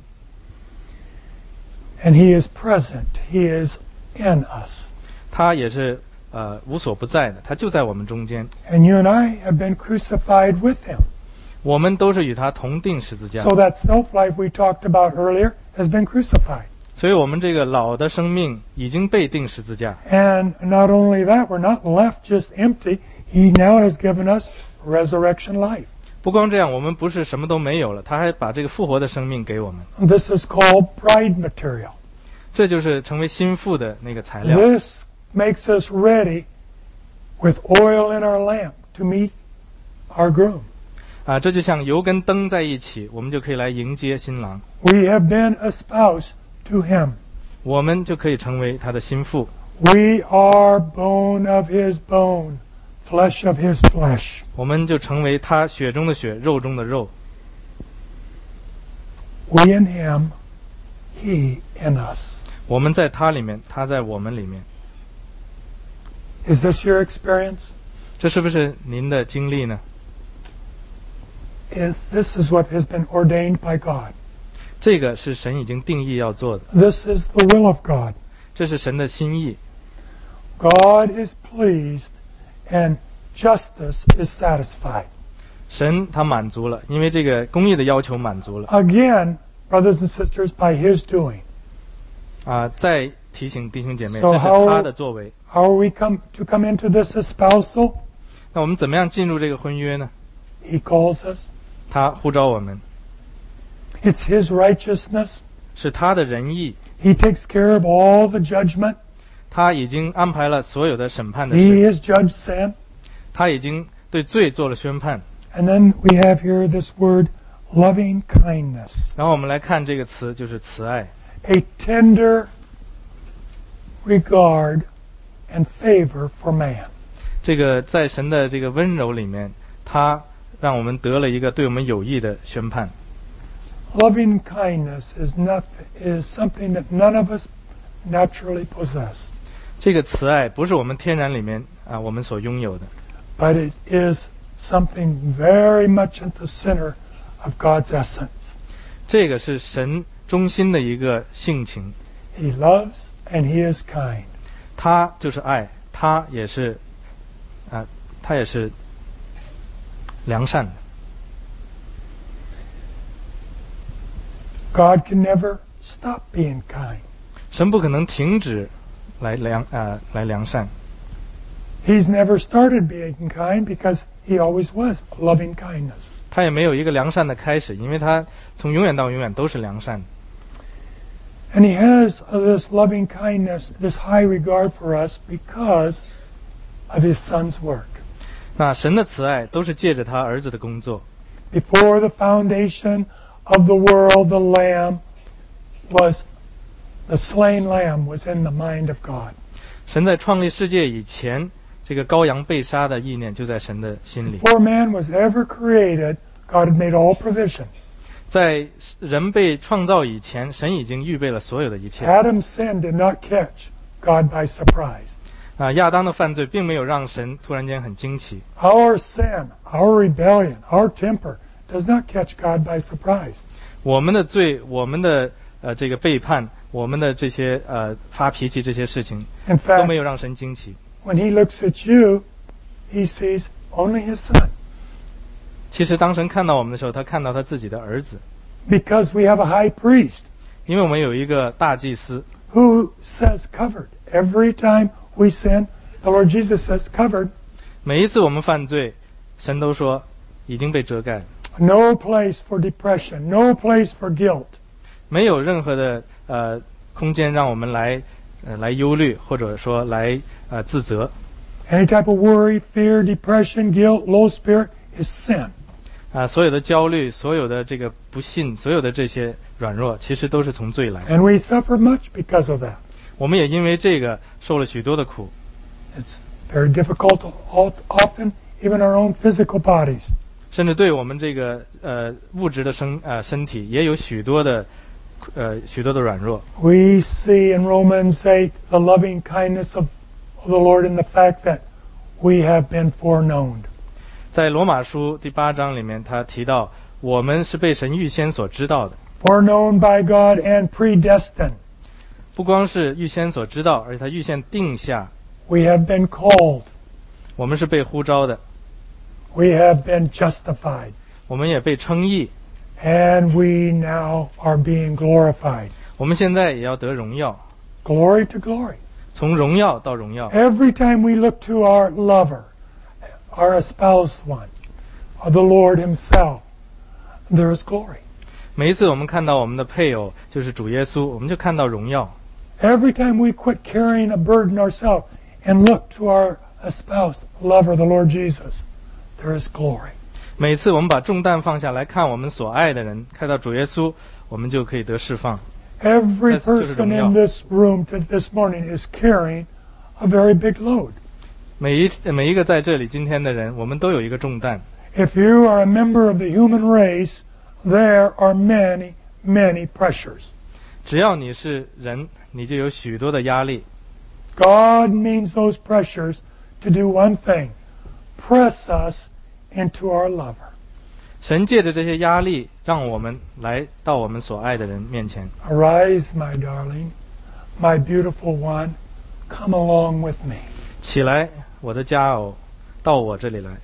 Speaker 2: and He is present. He is in us.
Speaker 1: 他也是无所不在的，他就在我们中间。
Speaker 2: And you and I have been crucified with Him.
Speaker 1: 我们都是与他同定十字架，
Speaker 2: So that self-life we talked about earlier has been crucified.
Speaker 1: 所以我们这个老的生命已经被定十字架。
Speaker 2: And not only that, we're not left just empty. He now has given us resurrection life.
Speaker 1: 不光这样，我们不是什么都没有了，他还把这个复活的生命给我们，
Speaker 2: This is called bride material.
Speaker 1: 这就是成为心腹的那个材料。
Speaker 2: This makes us ready with oil in our lamp to meet our groom.
Speaker 1: 这就像油跟灯在一起，我们就可以来迎接新郎，
Speaker 2: We have been espoused to Him.
Speaker 1: 我们就可以成为他的心腹。
Speaker 2: We are bone of His bone, flesh of His flesh.
Speaker 1: 我们就成为他血中的血，肉中的肉。
Speaker 2: We in Him, He in us.
Speaker 1: 我们在他里面，他在我们里面。
Speaker 2: Is this your experience?
Speaker 1: 这是不是您的经历呢？
Speaker 2: This is what has been ordained by God.
Speaker 1: 这个是神已经定义要做的，
Speaker 2: This is the will of God.
Speaker 1: 这是神的心意。
Speaker 2: God is pleased and justice is satisfied.
Speaker 1: 神他满足了，因为这个公义的要求满足了。
Speaker 2: Again, brothers and sisters, by His doing.
Speaker 1: 再提醒弟兄姐妹，
Speaker 2: So
Speaker 1: 这是
Speaker 2: how-
Speaker 1: 他的作为。
Speaker 2: How are we come into this espousal?
Speaker 1: 那我们怎么样进入这个婚约呢？
Speaker 2: He calls us.
Speaker 1: 他呼召我们，
Speaker 2: It's His righteousness.
Speaker 1: 是他的仁义，
Speaker 2: He takes care of all the judgment.
Speaker 1: 他已经安排了所有的审判的
Speaker 2: He
Speaker 1: 事，
Speaker 2: has judged sin.
Speaker 1: 他已经对罪做了宣判。
Speaker 2: And then we have here this word, loving kindness.
Speaker 1: 然后我们来看这个词，就是慈爱，
Speaker 2: A tender regard and favor for man.
Speaker 1: 这个在神的这个温柔里面，他让我们得了一个对我们有益的宣判。
Speaker 2: Loving kindness is something that none of us naturally possess,
Speaker 1: 这个慈爱不是我们天然里面我们所拥有的，
Speaker 2: but it is something very much at the center of God's essence.
Speaker 1: 这个是神中心的一个性情。
Speaker 2: He loves and He is kind.
Speaker 1: 他就是爱，他也是良善的。
Speaker 2: God can never stop being kind.
Speaker 1: 神不可能停止来良善。
Speaker 2: He's never started being kind because He always was loving kindness.
Speaker 1: 他也没有一个良善的开始，因为他从永远到永远都是良善的。
Speaker 2: And He has this loving kindness, this high regard for us because of His Son's work.
Speaker 1: 那神的慈爱都是借着他儿子的工作。
Speaker 2: Before the foundation of the world, the slain lamb was in the mind of God.
Speaker 1: 神在创立世界以前，这个羔羊被杀的意念就在神的心里。
Speaker 2: Before man was ever created, God had made all provision.
Speaker 1: 在人被创造以前，神已经预备了所有的一切。
Speaker 2: Adam's sin did not catch God by surprise.
Speaker 1: 亚当的犯罪并没有让神突然间很惊奇。
Speaker 2: Our sin, our rebellion, our temper does not catch God by surprise.
Speaker 1: 我们的罪，我们的这个背叛，我们的这些发脾气这些事情
Speaker 2: In
Speaker 1: 都
Speaker 2: fact,
Speaker 1: 没有让神惊奇。
Speaker 2: when he looks at you, he sees only his son.
Speaker 1: 其实当神看到我们的时候，他看到他自己的儿子，
Speaker 2: Because we have a high priest
Speaker 1: 因为我们有一个大祭司，
Speaker 2: who says covered. Every time we sin, the Lord Jesus says covered.
Speaker 1: 每一次我们犯罪，神都说已经被遮盖了，
Speaker 2: No place for depression, no place for guilt.
Speaker 1: 没有任何的空间让我们来忧虑，或者说来自责。
Speaker 2: Any type of worry, fear, depression, guilt, low spirit is sin.
Speaker 1: 所有的焦虑，所有的这个不信，所有的这些软弱，其实都是从罪来。
Speaker 2: And we suffer much because of that.
Speaker 1: 我们也因为这个受了许多的苦，
Speaker 2: It's very difficult, often, even our own physical bodies.
Speaker 1: 甚至对我们这个物质的身体也有许多的软弱。
Speaker 2: We see in Romans 8 the loving kindness of the Lord in the fact that we have been foreknown.
Speaker 1: 在罗马书第8章里面，他提到我们是被神预先所知道的，
Speaker 2: Foreknown by God and predestined.
Speaker 1: 不光是预先所知道，而且他预先定下，
Speaker 2: We have been called.
Speaker 1: 我们是被呼召的，
Speaker 2: We have been justified.
Speaker 1: 我们也被称义，
Speaker 2: And we now are being glorified.
Speaker 1: 我们现在也要得荣耀，
Speaker 2: Glory to glory.
Speaker 1: 从荣耀到荣耀。
Speaker 2: Every time we look to our lover, our espoused one, or the Lord himself, there is glory.
Speaker 1: 每一次我们看到我们的配偶就是主耶稣，我们就看到荣耀。
Speaker 2: Every time we quit carrying a burden ourselves and look to our espoused lover, the Lord Jesus, there is glory.
Speaker 1: 每次我们把重担放下来看我们所爱的人，看到主耶稣，我们就可以得释放。
Speaker 2: Every
Speaker 1: That's just
Speaker 2: person in
Speaker 1: 荣耀。
Speaker 2: this room this morning is carrying a very big load.
Speaker 1: 每一个在这里今天的人，我们都有一个重担。
Speaker 2: If you are a member of the human race, there are many, many pressures.
Speaker 1: 只要你是人，你就有许多的压力。
Speaker 2: God means those pressures to do one thing, press us into our lover.
Speaker 1: 神借着这些压力，让我们来到我们所爱的人面前。
Speaker 2: Arise, my darling, my beautiful one, come along with me.
Speaker 1: 起来，我的佳偶，到我这里来，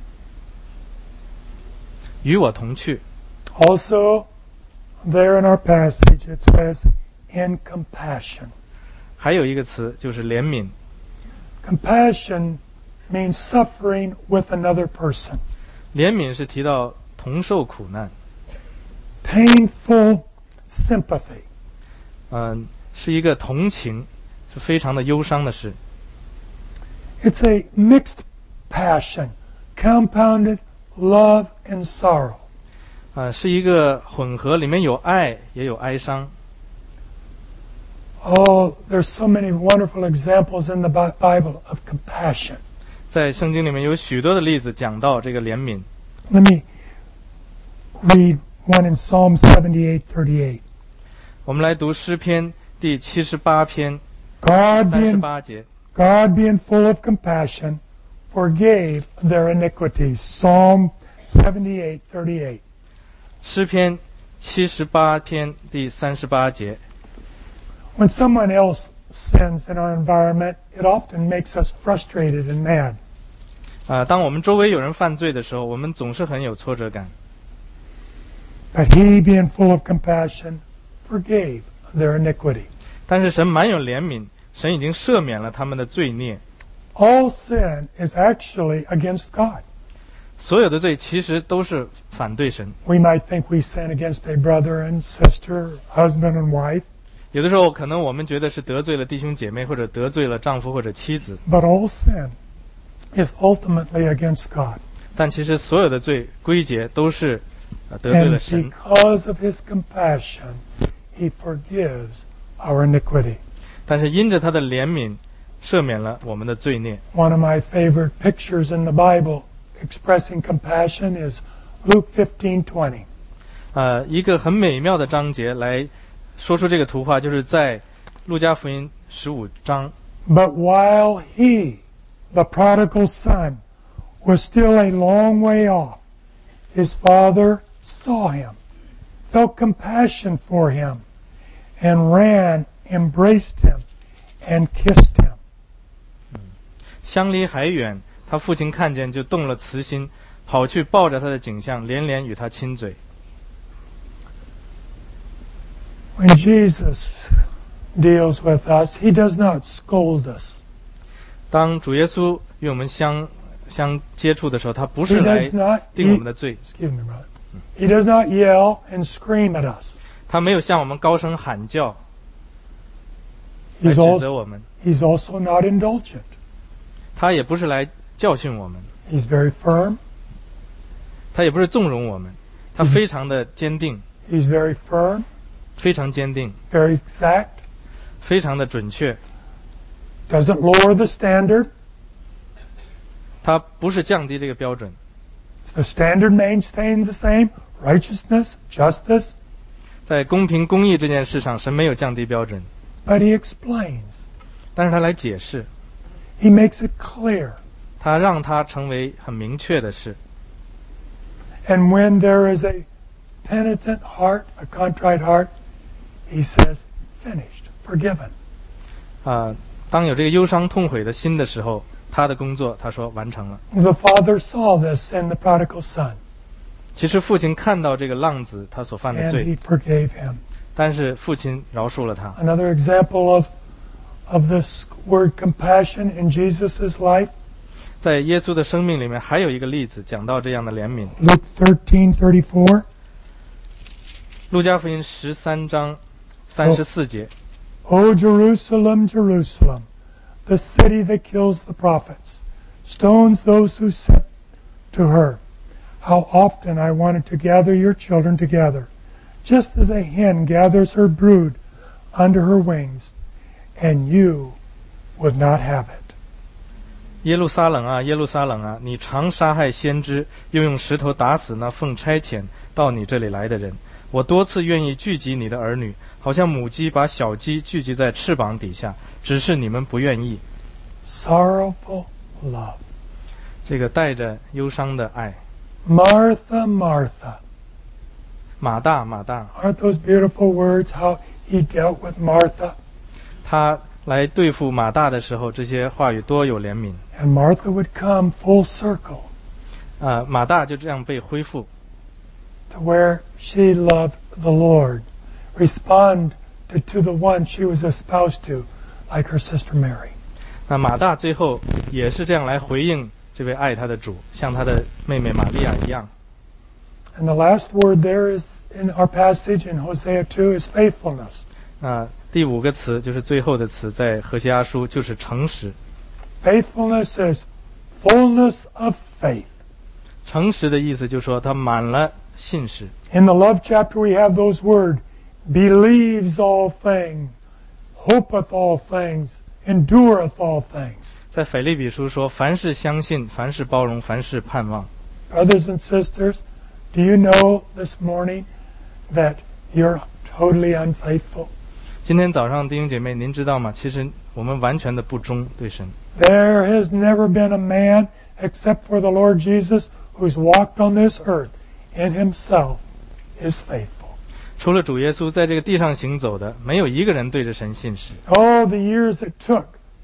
Speaker 1: 与我同去。
Speaker 2: Also, there in our passage it says, in compassion.
Speaker 1: 还有一个词就是怜悯。
Speaker 2: Compassion means suffering with another person.
Speaker 1: 怜悯是提到同受苦难，
Speaker 2: Painful sympathy.
Speaker 1: 是一个同情，是非常的忧伤的事。
Speaker 2: It's a mixed passion, compounded love and sorrow.
Speaker 1: 是一个混合，里面有爱也有哀伤。
Speaker 2: Oh, there's so many wonderful examples in the Bible of compassion.
Speaker 1: 在圣经里面有许多的例子讲到这个怜悯。
Speaker 2: Let me read one in Psalm 78:38.
Speaker 1: 我们来读诗篇第78篇
Speaker 2: God being
Speaker 1: 38节。
Speaker 2: God being full of compassion forgave their iniquities. Psalm 78:38.
Speaker 1: 诗篇78篇第38节。
Speaker 2: When someone else sins in our environment, it often makes us frustrated and mad.
Speaker 1: 当我们周围有人犯罪的时候，我们总是很有挫折感。
Speaker 2: But he, being full of compassion, forgave their iniquity.
Speaker 1: 但是神满有怜悯，神已经赦免了他们的罪孽。
Speaker 2: All sin is actually against God.
Speaker 1: 所有的罪其实都是反对神。
Speaker 2: We might think we sin against a brother and sister, husband and wife,
Speaker 1: 有的时候可能我们觉得是得罪了弟兄姐妹，或者得罪了丈夫或者妻子，
Speaker 2: but all sin is ultimately against God.
Speaker 1: 但其实所有的罪归结都是得罪了
Speaker 2: And
Speaker 1: 神。
Speaker 2: because of his compassion, he forgives our iniquity.
Speaker 1: 但是因着他的怜悯，赦免了我们的罪孽。
Speaker 2: One of my favorite pictures in the Bible expressing compassion is Luke 15:20.
Speaker 1: 一个很美妙的章节来说出这个图画，就是在路加福音15章。
Speaker 2: But while he, the prodigal son, was still a long way off, his father saw him, felt compassion for him, and ran, embraced him, and kissed him.
Speaker 1: 相离还远，他父亲看见就动了慈心，跑去抱着他的景象，连连与他亲嘴。
Speaker 2: When Jesus deals with us, he does not scold us.
Speaker 1: 当主耶稣与我们相接触的时候，他不
Speaker 2: He
Speaker 1: 是来
Speaker 2: does not
Speaker 1: 定我们的罪，
Speaker 2: excuse me, brother. He does not yell and scream at us.
Speaker 1: 他没有向我们高声喊叫来
Speaker 2: He's
Speaker 1: 指责
Speaker 2: also,
Speaker 1: 我们，
Speaker 2: he's also not indulgent.
Speaker 1: 他也不是来教训我们，
Speaker 2: He's very firm.
Speaker 1: 他也不是纵容我们，他非常的坚定，
Speaker 2: He's very firm,
Speaker 1: 非常坚定，
Speaker 2: very exact.
Speaker 1: 非常的准确。
Speaker 2: Doesn't lower the standard.
Speaker 1: 他不是降低这个标准，
Speaker 2: The standard maintains the same. Righteousness, justice.
Speaker 1: 在公平公义这件事上，神没有降低标准，
Speaker 2: But he explains.
Speaker 1: 但是他来解释，
Speaker 2: He makes it clear.
Speaker 1: 他让它成为很明确的事。
Speaker 2: And when there is a penitent heart, a contrite heart, he says, finished, forgiven.
Speaker 1: 当有这个忧伤痛悔的心的时候，他的工作他说完成了。
Speaker 2: The father saw this in the prodigal son,
Speaker 1: 其实父亲看到这个浪子他所犯的
Speaker 2: and
Speaker 1: 罪，
Speaker 2: he forgave him.
Speaker 1: 但是父亲饶恕了他。
Speaker 2: Another example of this word compassion in Jesus' life,
Speaker 1: 在耶稣的生命里面还有一个例子讲到这样的怜悯，
Speaker 2: Luke 13:34.
Speaker 1: 路加福音13章34节。
Speaker 2: O Jerusalem, Jerusalem, the city that kills the prophets, stones those who sent to her. How often I wanted to gather your children together, just as a hen gathers her brood under her wings, and you would not have it.
Speaker 1: 耶路撒冷啊，耶路撒冷啊，你常杀害先知，又用石头打死那奉差遣到你这里来的人。我多次愿意聚集你的儿女，好像母鸡把小鸡聚集在翅膀底下，只是你们不愿意。
Speaker 2: Sorrowful love.
Speaker 1: 这个带着忧伤的爱，
Speaker 2: Martha, Martha.
Speaker 1: 马大，马大，
Speaker 2: Aren't those beautiful words, how he dealt with Martha?
Speaker 1: 他来对付马大的时候，这些话语多有怜悯。
Speaker 2: And Martha would come full circle.
Speaker 1: 马大就这样被恢复，
Speaker 2: To where she loved the Lord, responded to the one she was espoused to, like her sister Mary.
Speaker 1: 那马大最后也是这样来回应这位爱他的主，像他的妹妹玛利亚一样。
Speaker 2: And the last word there is in our passage in Hosea 2 is faithfulness.
Speaker 1: 第5个词就是最后的词，在何西阿书就是诚实。
Speaker 2: Faithfulness is fullness of faith.
Speaker 1: 诚实的意思就是说他满了信实。
Speaker 2: In the love chapter we have those words, believes all things, hopeth all things, endureth all things.
Speaker 1: 在腓立比书说，凡事相信，凡事包容，凡事盼望。
Speaker 2: Brothers and sisters, do you know this morning that you're totally unfaithful?
Speaker 1: 今天早上弟兄姐妹，您知道吗？其实我们完全的不忠对神。
Speaker 2: There has never been a man except for the Lord Jesus who's walked on this earth in himself is faithful.
Speaker 1: 除了主耶稣在这个地上行走的，没有一个人对着神信实。
Speaker 2: All the years it took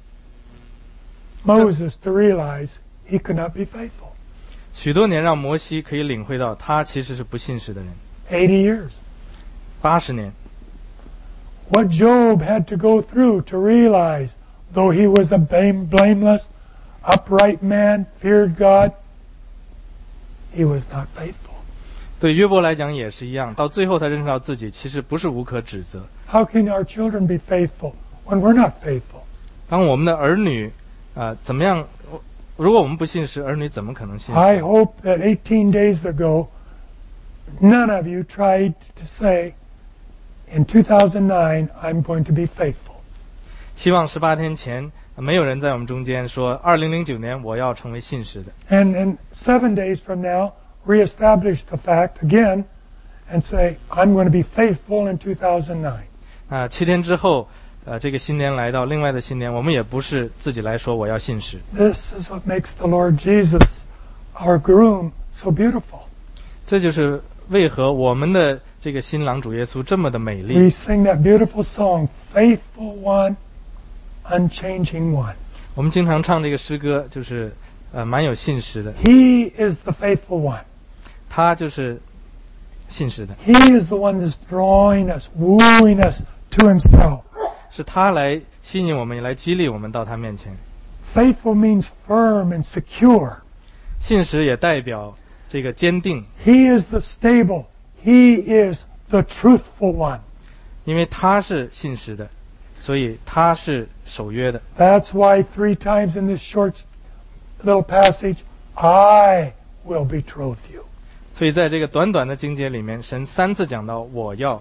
Speaker 2: Moses to realize he could not be faithful.
Speaker 1: 许多年让摩西可以领会到，他其实是不信实的人。
Speaker 2: 80 years.
Speaker 1: 80年，
Speaker 2: What Job had to go through to realize, though he was a blameless, upright man, feared God, he was not faithful.
Speaker 1: 对约伯来讲也是一样，到最后他认识到自己其实不是无可指责。
Speaker 2: How can our children be faithful when we're not faithful?
Speaker 1: 当我们的儿女怎么样？如果我们不信实，儿女怎么可能信实？
Speaker 2: I hope that 18 days ago, none of you tried to say, in 2009, I'm going to be faithful.
Speaker 1: 希望18天前没有人在我们中间说2009年我要成为信实的。
Speaker 2: And 7 days from now, reestablish the fact again and say, I'm going to be faithful in 2009.
Speaker 1: 7天之后，这个新年来到，另外的新年，我们也不是自己来说我要信实。
Speaker 2: This is what makes the Lord Jesus, our groom, so beautiful.
Speaker 1: 这就是为何我们的这个新郎主耶稣这么的美
Speaker 2: We
Speaker 1: 丽。
Speaker 2: sing that beautiful song, Faithful One, Unchanging One.
Speaker 1: 我们经常唱这个诗歌，就是蛮有信实的。
Speaker 2: He is the faithful one.
Speaker 1: 他就是信实的，
Speaker 2: He is the one that's drawing us, wooing us to himself.
Speaker 1: 是他来吸引我们，来激励我们到他面前。
Speaker 2: Faithful means firm and secure.
Speaker 1: 信实也代表这个坚定，
Speaker 2: He is the stable. He is the truthful one.
Speaker 1: 因为他是信实的，所以他是守约的。
Speaker 2: That's why 3 times in this short little passage, I will betroth you.
Speaker 1: 所以在这个短短的经节里面，神3次讲到我要，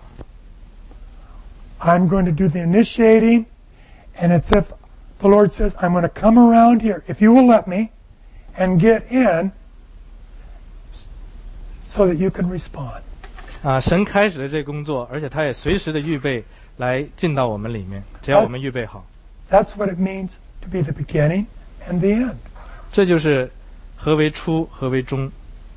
Speaker 2: I'm going to do the initiating, and it's if the Lord says, I'm going to come around here, if you will let me, and get in so that you can respond.
Speaker 1: 神开始了这工作，而且他也随时的预备来进到我们里面，只要我们预备好。
Speaker 2: That's what it means to be the beginning and the end.
Speaker 1: 这就是何为初，何为终。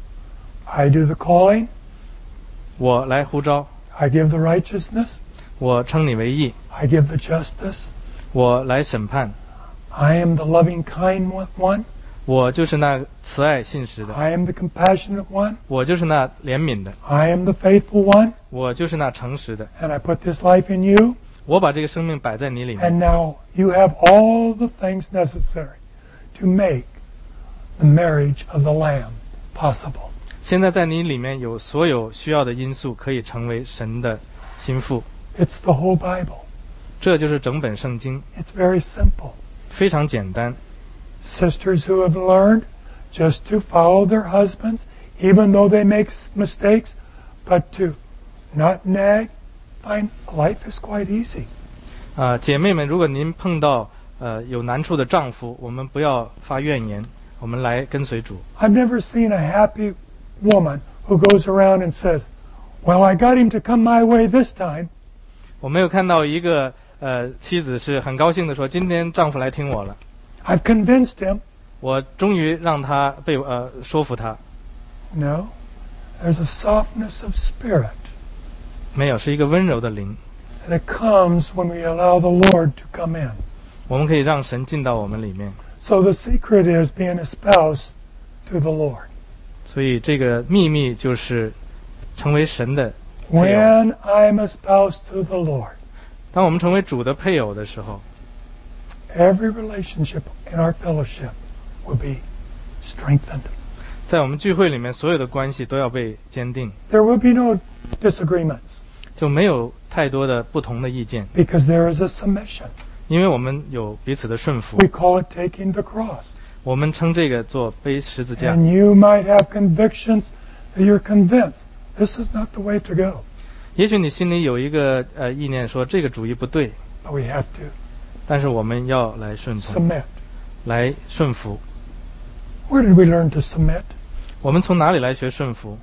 Speaker 2: I do the calling,
Speaker 1: 我来呼召，
Speaker 2: I give the righteousness,
Speaker 1: 我称你为义，
Speaker 2: I give the justice,
Speaker 1: 我来审判，
Speaker 2: I am the loving, kind one,
Speaker 1: 我就是那慈爱信实的，
Speaker 2: I am the compassionate one,
Speaker 1: 我就是那怜悯的，
Speaker 2: I am the faithful one,
Speaker 1: 我就是那诚实的。
Speaker 2: and I put this life in you,
Speaker 1: 我把这个生命摆在你里面，
Speaker 2: and now you have all the things necessary to make the marriage of the Lamb possible.
Speaker 1: 现在在你里面有所有需要的因素，可以成为神的心腹。
Speaker 2: It's the whole Bible.
Speaker 1: 这就是整本圣经，
Speaker 2: It's very simple.
Speaker 1: 非常简单。
Speaker 2: Sisters who have learned just to follow their husbands, even though they make mistakes, but to not nag, find life is quite easy.
Speaker 1: 姐妹们，如果您碰到有难处的丈夫，我们不要发怨言，我们来跟随主。
Speaker 2: I've never seen a happy woman who goes around and says, well, I got him to come my way this time.
Speaker 1: 我没有看到一个妻子是很高兴的说，今天丈夫来听我了，
Speaker 2: I've convinced him.
Speaker 1: 我终于让他被说服他。
Speaker 2: No, there's a softness of spirit
Speaker 1: 没有，是一个温柔的灵。
Speaker 2: that comes when we allow the Lord to come in.
Speaker 1: 我们可以让神进到我们里面。
Speaker 2: So the secret is being a spouse to the Lord.
Speaker 1: 所以这个秘密就是成为神的配偶。
Speaker 2: When I'm a spouse to the Lord,
Speaker 1: 当我们成为主的配偶的时候，
Speaker 2: every relationship in our fellowship will be strengthened.
Speaker 1: 在我们聚会里面，所有的关系都要被坚定，
Speaker 2: There will be no disagreements
Speaker 1: 就没有太多的不同的意见，
Speaker 2: because there is a submission.
Speaker 1: 因为我们有彼此的顺服。
Speaker 2: We call it taking the cross.
Speaker 1: 我们称这个做背十字架。
Speaker 2: And you might have convictions that you're convinced this is not the way to go.
Speaker 1: 也许你心里有一个意念说这个主意不对，
Speaker 2: But we have to
Speaker 1: 但是我们要来顺从，
Speaker 2: submit.
Speaker 1: 来顺服。
Speaker 2: Where did we learn to submit?
Speaker 1: 我们从哪里来学顺服？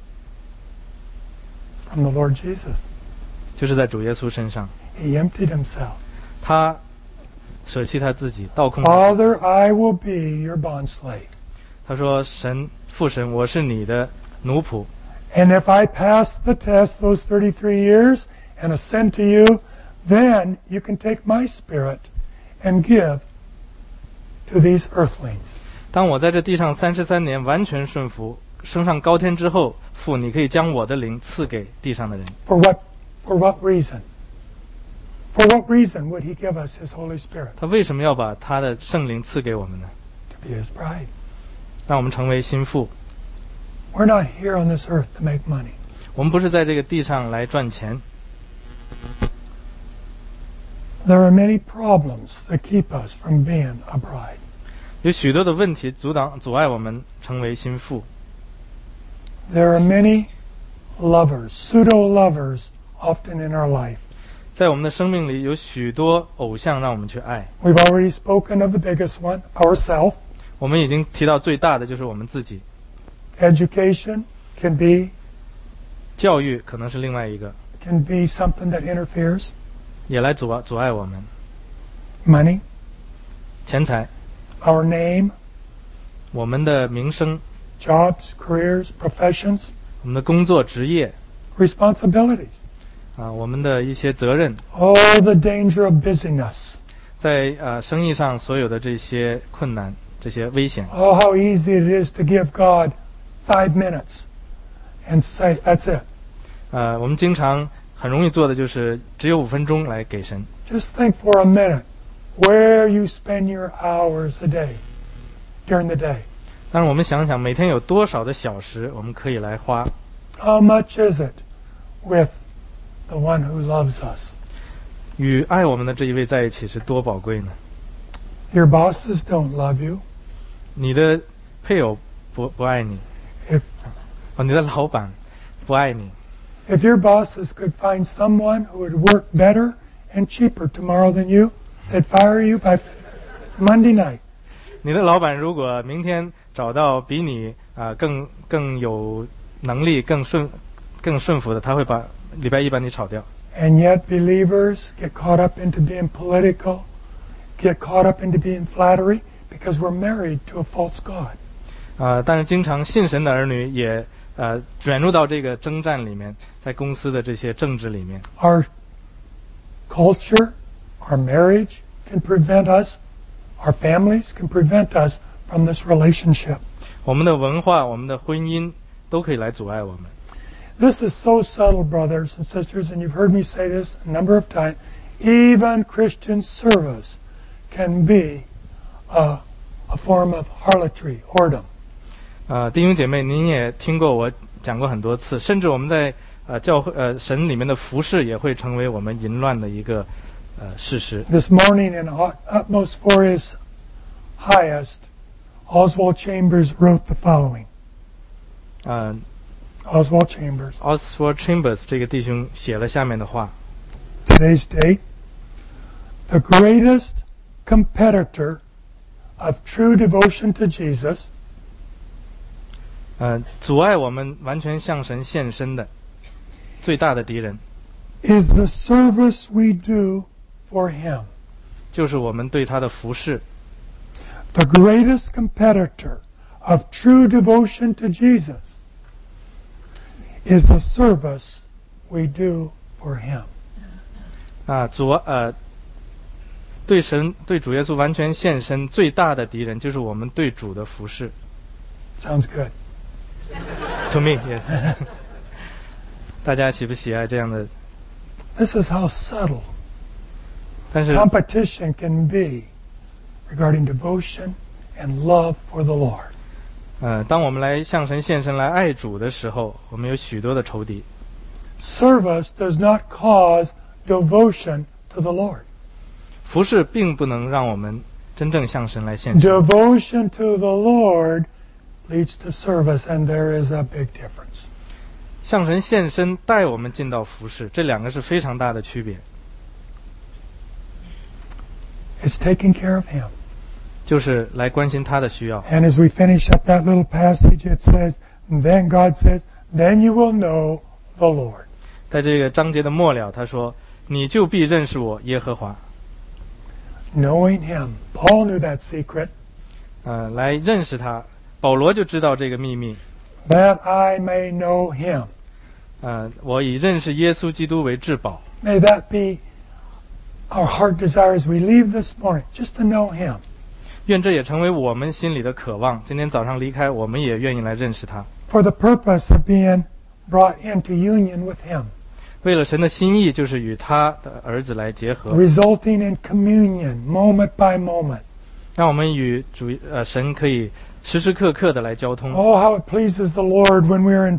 Speaker 2: From the Lord Jesus.
Speaker 1: 就是在主耶稣身上，
Speaker 2: He emptied himself.
Speaker 1: 他舍弃他自己，倒空他自己。
Speaker 2: Father, I will be your bondslave.
Speaker 1: 他说：“父神，我是你的奴仆。
Speaker 2: And if I pass the test those 33 years and ascend to you, then you can take my spirit and give to these earthlings.
Speaker 1: 当我在这地上33年完全顺服，升上高天之后，父，你可以将我的灵赐给地上的人。
Speaker 2: For what reason? For what reason would he give us his Holy Spirit?
Speaker 1: 他为什么要把他的圣灵赐给我们呢？
Speaker 2: To be his bride.
Speaker 1: 让我们成为心腹。
Speaker 2: We're not here on this earth to make money.
Speaker 1: 我们不是在这个地上来赚钱。
Speaker 2: There are many problems that keep us from being a bride.
Speaker 1: 有许多的问题阻碍我们成为心腹。
Speaker 2: There are many lovers, pseudo-lovers, often in our life.
Speaker 1: 在我们的生命里有许多偶像让我们去爱。
Speaker 2: We've already spoken of the biggest one, ourself.
Speaker 1: 我们已经提到最大的就是我们自己，
Speaker 2: Education can be
Speaker 1: 教育可能是另外一个，
Speaker 2: something that interferes.
Speaker 1: 也来阻碍我们。
Speaker 2: Money,
Speaker 1: 钱财，
Speaker 2: our name,
Speaker 1: 我们的名声，
Speaker 2: jobs, careers, professions,
Speaker 1: 我们的工作职业
Speaker 2: responsibilities.
Speaker 1: 我们的一些责任，
Speaker 2: Oh, the danger of busyness.
Speaker 1: 在生意上所有的这些困难、这些危险。
Speaker 2: Oh, how easy it is to give God 5 minutes and say, that's it.
Speaker 1: 我们经常很容易做的就是只有5分钟来给神。
Speaker 2: Just think for a minute where you spend your hours a day, during the day.
Speaker 1: 但是我们想想，每天有多少的小时我们可以来花？
Speaker 2: How much is it with the one who loves us?
Speaker 1: 与爱我们的这一位在一起是多宝贵呢？
Speaker 2: Your bosses don't love you.
Speaker 1: 你的配偶不爱你，
Speaker 2: If
Speaker 1: 你的老板不爱你。
Speaker 2: If your bosses could find someone who would work better and cheaper tomorrow than you, they'd fire you by Monday night.
Speaker 1: 你的老板如果明天找到比你更有能力、更顺服的，他会把礼拜一把你炒掉。
Speaker 2: And yet believers get caught up into being political, get caught up into being flattery, because we're married to a false god.
Speaker 1: 但是经常信神的儿女也卷入到这个征战里面，在公司的这些政治里面。
Speaker 2: Our culture, our marriage can prevent us, our families can prevent us from this relationship.
Speaker 1: 我们的文化、我们的婚姻都可以来阻碍我们。
Speaker 2: This is so subtle, brothers and sisters, and you've heard me say this a number of times. Even Christian service can be a form of harlotry, whoredom.
Speaker 1: 弟兄姐妹，您也听过我讲过很多次，甚至我们在教会神里面的服事也会成为我们淫乱的一个事实。
Speaker 2: This morning, in utmost for his highest, Oswald Chambers wrote the following. Oswald Chambers.
Speaker 1: Oswald Chambers 这个弟兄写了下面的话。
Speaker 2: Today's date. The greatest competitor of true devotion to Jesus
Speaker 1: 阻碍我们完全向神献身的最大的敌人
Speaker 2: is the service we do for him.
Speaker 1: 就是我们对他的服事。
Speaker 2: The greatest competitor of true devotion to Jesus is the service we do for him.
Speaker 1: 对主耶稣完全献身最大的敌人就是我们对主的服事。
Speaker 2: Sounds good.
Speaker 1: To me, yes. 大家喜不喜爱这样的？
Speaker 2: This is how subtle
Speaker 1: 但是
Speaker 2: competition can be regarding devotion and love for the Lord.
Speaker 1: 当我们来向神献身来爱主的时候，我们有许多的仇敌。
Speaker 2: Service does not cause devotion to the Lord.
Speaker 1: 服事并不能让我们真正向神来献身。
Speaker 2: Devotion to the Lord leads to service, and there is a big difference.
Speaker 1: 向神献身带我们进到服事，这两个是非常大的区别。
Speaker 2: It's taking care of him.
Speaker 1: 就是来关心他的需要。
Speaker 2: And as we finish up that little passage, it says, and then God says, then you will know the Lord.
Speaker 1: 在这个章节的末了，他说：“你就必认识我耶和华。”
Speaker 2: Knowing him. Paul knew that secret.
Speaker 1: 来认识他。保罗就知道这个秘密。
Speaker 2: That I may know him.
Speaker 1: 我以认识耶稣基督为至宝。
Speaker 2: May that be our heart desire as we leave this morning, just to know him.
Speaker 1: 愿这也成为我们心里的渴望。今天早上离开，我们也愿意来认识他。
Speaker 2: For the purpose of being brought into union with him.
Speaker 1: 为了神的心意，就是与他的儿子来结合，
Speaker 2: Resulting in communion, moment by moment.
Speaker 1: 让我们与神可以时时刻刻的来交通。
Speaker 2: Oh, how it pleases the Lord when we're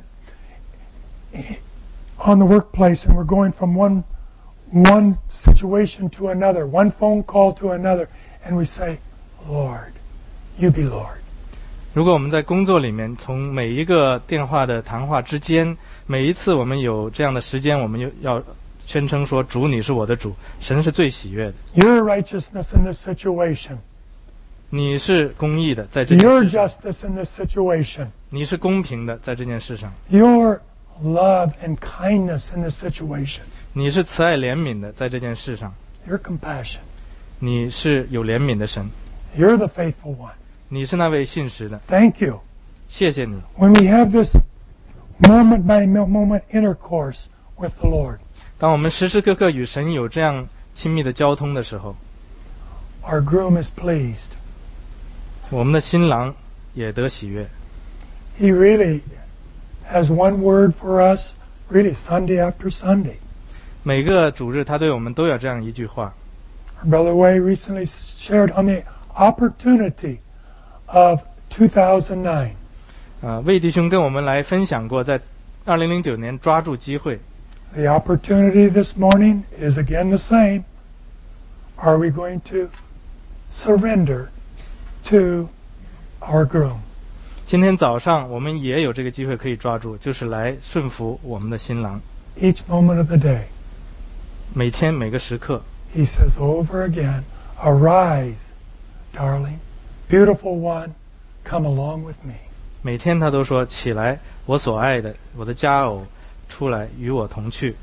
Speaker 2: on the workplace and we're going from one situation to another, one phone call to another, and we say, Lord, you be Lord.
Speaker 1: 如果我们在工作里面，从每一个电话的谈话之间，每一次我们有这样的时间，我们要宣称说主你是我的主，神是最喜悦的。
Speaker 2: Your righteousness in this situation.
Speaker 1: 你是公义的，在这件
Speaker 2: Your
Speaker 1: 事上，
Speaker 2: justice in this situation.
Speaker 1: 你是公平的，在这件事上，
Speaker 2: Your love and kindness in this situation.
Speaker 1: 你是慈爱怜悯的，在这件事上，
Speaker 2: Your compassion.
Speaker 1: 你是有怜悯的神，
Speaker 2: You're the faithful one.
Speaker 1: 你是那位信实的，
Speaker 2: Thank you.
Speaker 1: 谢谢你。
Speaker 2: When we have this moment by moment intercourse with the Lord,
Speaker 1: 当我们时时刻刻与神有这样亲密的交通的时候，
Speaker 2: our groom is pleased.
Speaker 1: 我们的新郎也得喜悦。
Speaker 2: He really has one word for us, really Sunday after Sunday.
Speaker 1: 每个主日他对我们都有这样一句话。
Speaker 2: Our Brother Way recently shared on the opportunity of 2009.
Speaker 1: 魏弟兄跟我们来分享过，在2009年抓住机会。
Speaker 2: The opportunity this morning is again the same. Are we going to surrender to our groom?
Speaker 1: 今天早上我们也有这个机会可以抓住，就是来顺服我们的新郎。
Speaker 2: Each moment of the day,
Speaker 1: 每天每个时刻，
Speaker 2: he says over again, arise, darling, beautiful one, come along with me.
Speaker 1: 每天他都说起来，我所爱的，我的佳偶，出来与我同去。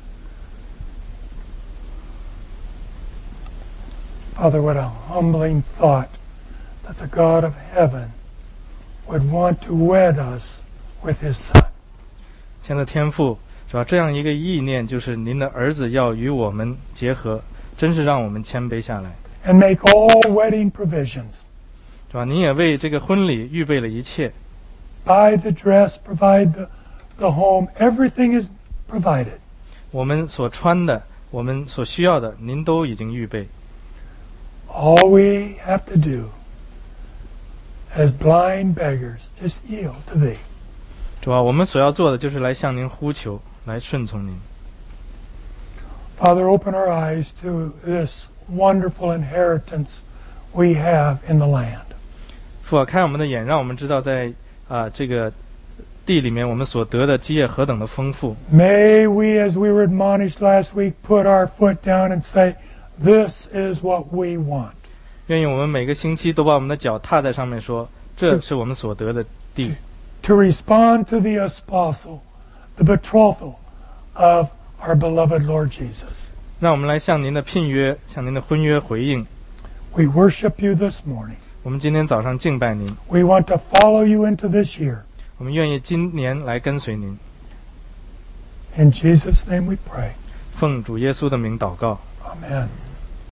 Speaker 2: Father, what a humbling thought that the God of heaven would want to wed us with his son.
Speaker 1: 亲爱的天父，是吧？这样一个意念，就是您的儿子要与我们结合，真是让我们谦卑下来，
Speaker 2: And make all wedding provisions.
Speaker 1: 是吧？您也为这个婚礼预备了一切，
Speaker 2: Buy the dress, provide the home, everything is provided.
Speaker 1: 我们所穿的，我们所需要的，您都已经预备。
Speaker 2: All we have to do as blind beggars, just yield to thee.
Speaker 1: 主啊，我们所要做的就是来向您呼求，来顺从您。
Speaker 2: Father, open our eyes to this wonderful inheritance we have in the land.
Speaker 1: 父啊，开我们的眼，让我们知道在这个地里面我们所得的基业何等的丰富。
Speaker 2: May we, as we were admonished last week, put our foot down and say, this is what we want.
Speaker 1: 愿意我们每个星期都把我们的脚踏在上面，说这是我们所得的地。
Speaker 2: To respond to the espousal, the betrothal of our beloved Lord Jesus.
Speaker 1: 让我们来向您的聘约，向您的婚约回应。
Speaker 2: We worship you this morning.
Speaker 1: 我们今天早上敬拜您，
Speaker 2: We want to follow you into this year.
Speaker 1: 我们愿意今年来跟随您。
Speaker 2: In Jesus' name we pray.
Speaker 1: 奉主耶稣的名祷告。
Speaker 2: Amen.